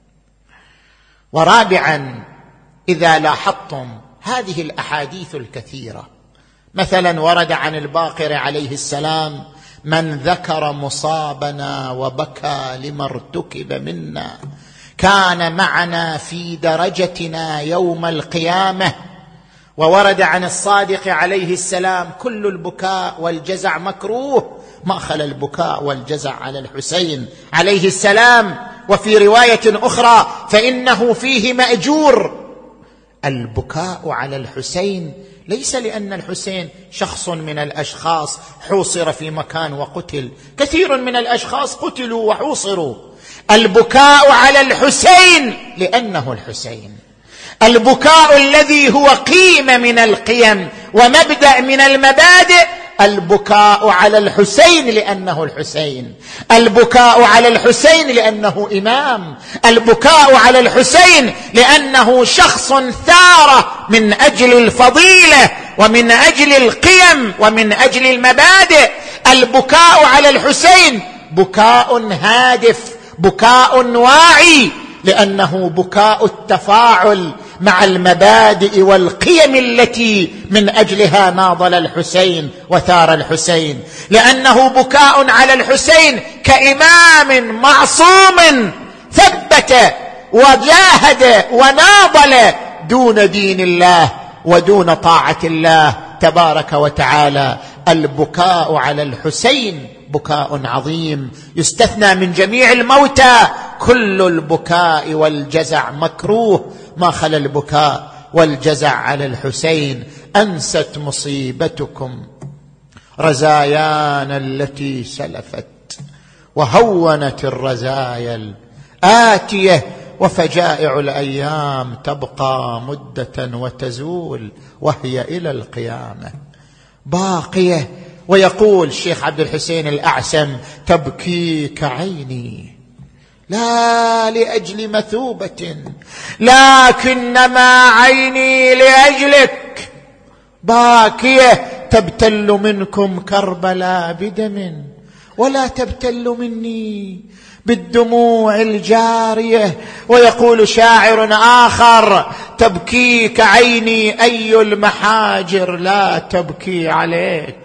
ورابعا، إذا لاحظتم هذه الأحاديث الكثيرة، مثلا ورد عن الباقر عليه السلام: من ذكر مصابنا وبكى لما ارتكب منا كان معنا في درجتنا يوم القيامة. وورد عن الصادق عليه السلام: كل البكاء والجزع مكروه ما خلا البكاء والجزع على الحسين عليه السلام. وفي رواية أخرى: فإنه فيه مأجور. البكاء على الحسين ليس لأن الحسين شخص من الأشخاص حوصر في مكان وقتل، كثير من الأشخاص قتلوا وحوصروا. البكاء على الحسين لأنه الحسين، البكاء الذي هو قيمة من القيم ومبدأ من المبادئ. البكاء على الحسين لأنه الحسين، البكاء على الحسين لأنه إمام، البكاء على الحسين لأنه شخص ثار من أجل الفضيلة ومن أجل القيم ومن أجل المبادئ. البكاء على الحسين بكاء هادف، بكاء واعي، لأنه بكاء التفاعل مع المبادئ والقيم التي من أجلها ناضل الحسين وثار الحسين، لأنه بكاء على الحسين كإمام معصوم ثبت وجاهد وناضل دون دين الله ودون طاعة الله تبارك وتعالى. البكاء على الحسين بكاء عظيم يستثنى من جميع الموتى. كل البكاء والجزع مكروه ما خلا البكاء والجزع على الحسين. أنست مصيبتكم رزايانا التي سلفت، وهونت الرزايا الآتية، وفجائع الأيام تبقى مدة وتزول، وهي إلى القيامة باقية. ويقول الشيخ عبد الحسين الأعسم: تبكيك عيني لا لأجل مثوبة، لكنما عيني لأجلك باكية، تبتل منكم كربلاء بدم ولا تبتل مني بالدموع الجارية. ويقول شاعر آخر: تبكيك عيني أي المحاجر لا تبكي عليك،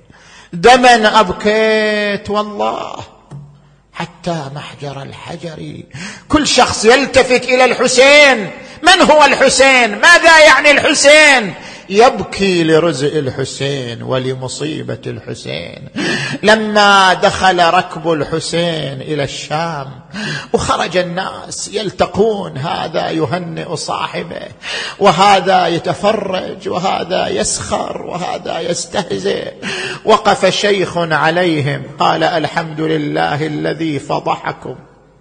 دما أبكيت والله حتى محجر الحجر. كل شخص يلتفت إلى الحسين. من هو الحسين؟ ماذا يعني الحسين؟ يبكي لرزق الحسين ولمصيبة الحسين. لما دخل ركب الحسين إلى الشام وخرج الناس يلتقون، هذا يهنئ صاحبه وهذا يتفرج وهذا يسخر وهذا يستهزئ، وقف شيخ عليهم قال: الحمد لله الذي فضحكم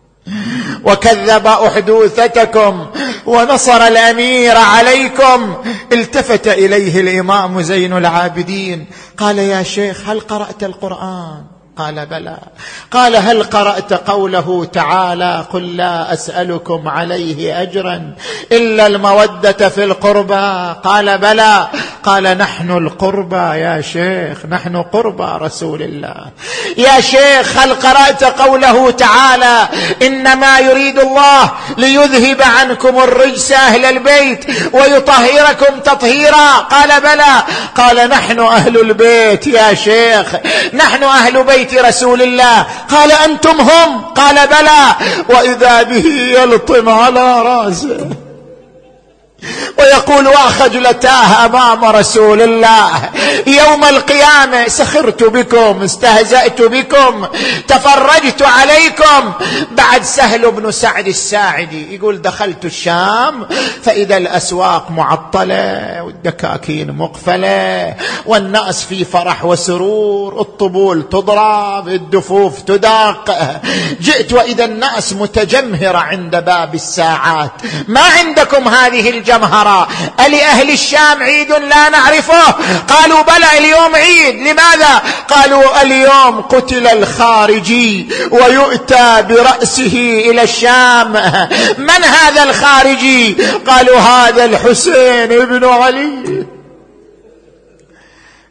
وكذب أحدوثتكم ونصر الأمير عليكم. التفت إليه الإمام زين العابدين قال: يا شيخ هل قرأت القرآن؟ قال: بلى. قال: هل قرأت قوله تعالى: قل لا أسألكم عليه أجرا إلا المودة في القربى؟ قال: بلى. قال: نحن القربى يا شيخ، نحن قربى رسول الله. يا شيخ هل قرأت قوله تعالى: إنما يريد الله ليذهب عنكم الرجس أهل البيت ويطهركم تطهيرا؟ قال: بلى. قال: نحن أهل البيت يا شيخ، نحن أهل بيت رسول الله. قال: أنتم هم؟ قال: بلى. وإذا به يلطم على رأسه ويقول: وخجلتاه أمام رسول الله يوم القيامة: سخرت بكم، استهزأت بكم، تفرجت عليكم. بعد سهل بن سعد الساعدي يقول: دخلت الشام فإذا الأسواق معطلة والدكاكين مقفلة والناس في فرح وسرور، الطبول تضرب، الدفوف تدق. جئت وإذا الناس متجمهرة عند باب الساعات. ما عندكم هذه الجمهرة؟ ألأهل الشام عيد لا نعرفه؟ قالوا: بلى اليوم عيد. لماذا؟ قالوا: اليوم قتل الخارجي ويؤتى برأسه إلى الشام. من هذا الخارجي؟ قالوا: هذا الحسين ابن علي.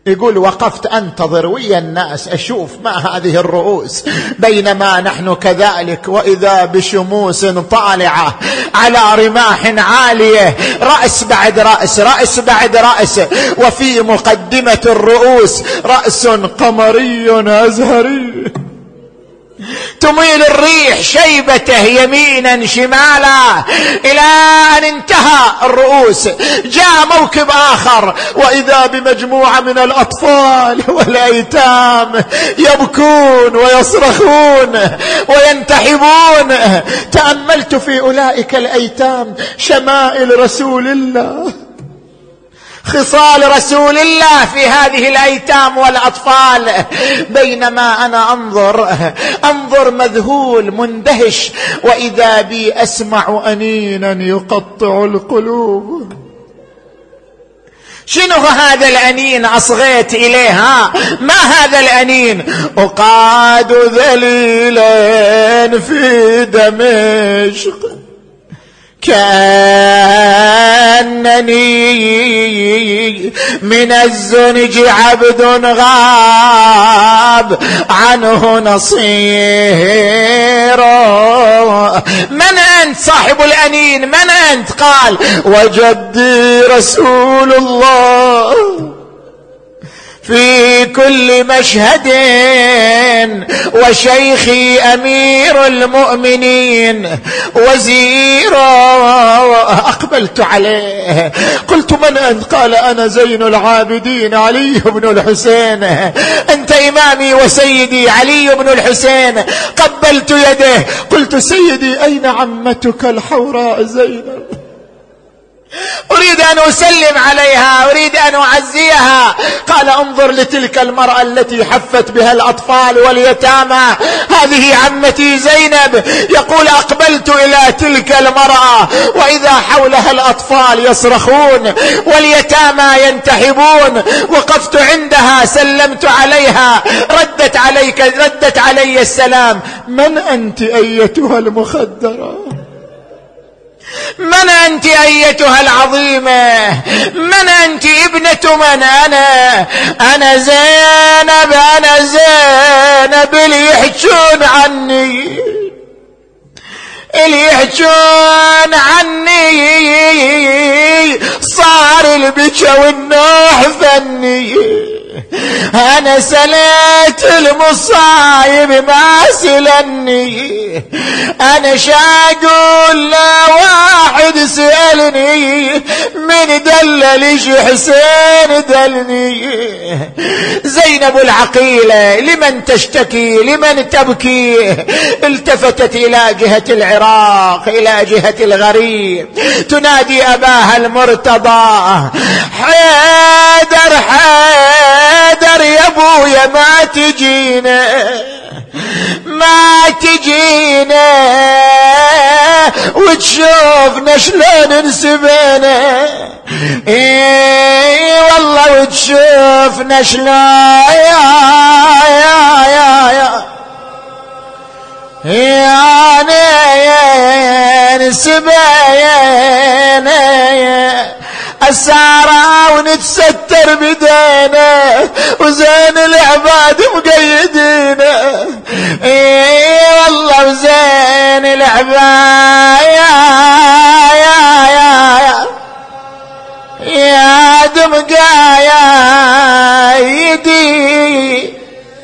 يقول وقفت أنتظر ويا الناس أشوف ما هذه الرؤوس، بينما نحن كذلك وإذا بشموس طالعة على رماح عالية، رأس بعد رأس، رأس بعد رأس، وفي مقدمة الرؤوس رأس قمري أزهري تميل الريح شيبته يمينا شمالا إلى أن انتهى الرؤوس. جاء موكب آخر وإذا بمجموعة من الأطفال والأيتام يبكون ويصرخون وينتحبون. تأملت في أولئك الأيتام شمائل رسول الله، خصال رسول الله في هذه الأيتام والأطفال، بينما أنا أنظر أنظر مذهول مندهش، وإذا بي أسمع أنينا يقطع القلوب. شنو هذا الأنين أصغيت إليها؟ ما هذا الأنين؟ أقعد ذليلا في دمشق كأنني من الزنج عبد غاب عنه نصير. من أنت صاحب الأنين؟ من أنت؟ قال وجدي رسول الله في كل مشهد وشيخي أمير المؤمنين وزيرا. أقبلت عليه قلت من أنت؟ قال أنا زين العابدين علي بن الحسين، أنت إمامي وسيدي علي بن الحسين. قبلت يده قلت سيدي أين عمتك الحوراء زينب؟ أريد أن أسلم عليها، أريد أن أعزيها. قال انظر لتلك المرأة التي حفت بها الأطفال واليتامى، هذه عمتي زينب. يقول أقبلت إلى تلك المرأة وإذا حولها الأطفال يصرخون واليتامى ينتحبون. وقفت عندها سلمت عليها، ردت عليك ردت علي السلام. من أنت أيتها المخدرة؟ من أنت أيتها العظيمة؟ من أنت ابنة من؟ أنا أنا زينب، أنا زينب. اللي يحجون عني اللي يحجون عني صار البكا والنوح فني. أنا سليت المصايب ما سلني، أنا شاقول لا واحد سألني من دللش حسين دلني. زينب العقيلة لمن تشتكي لمن تبكي؟ التفتت إلى جهة العراق إلى جهة الغريب تنادي أباها المرتضى حيدر حيدر يا ابويا ما تجينا ما تجينا وتشوفنا شلون انسبنا. اي والله وتشوفنا شلون يا يا يا يا يا يا نسبينا السارة ونتستر بدينا وزين العباد مقيدينا. اي والله وزين العباد يا يا يا يا دمقايدي.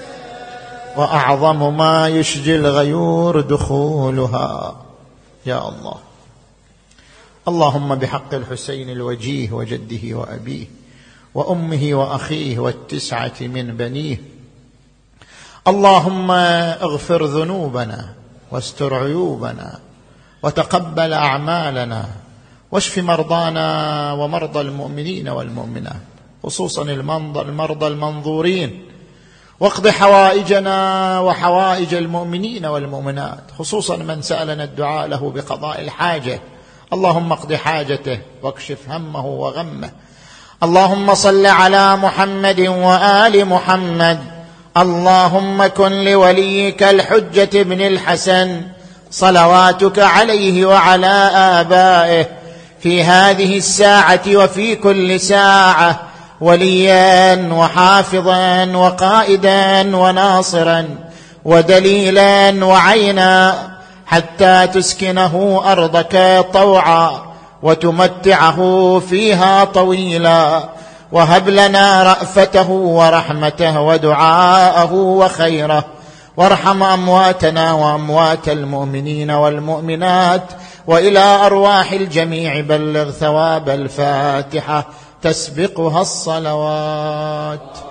وأعظم ما يشجي الغيور دخولها. يا الله اللهم بحق الحسين الوجيه وجده وأبيه وأمه وأخيه والتسعة من بنيه، اللهم اغفر ذنوبنا واستر عيوبنا وتقبل أعمالنا واشف مرضانا ومرضى المؤمنين والمؤمنات، خصوصا المرضى المنظورين، واقض حوائجنا وحوائج المؤمنين والمؤمنات، خصوصا من سألنا الدعاء له بقضاء الحاجة. اللهم اقض حاجته واكشف همه وغمه. اللهم صل على محمد وآل محمد. اللهم كن لوليك الحجة بن الحسن صلواتك عليه وعلى آبائه في هذه الساعة وفي كل ساعة وليا وحافظا وقائدا وناصرا ودليلا وعينا، حتى تسكنه أرضك طوعا وتمتعه فيها طويلا، وهب لنا رأفته ورحمته ودعاءه وخيره، وارحم أمواتنا وأموات المؤمنين والمؤمنات، وإلى أرواح الجميع بلغ ثواب الفاتحة تسبقها الصلوات.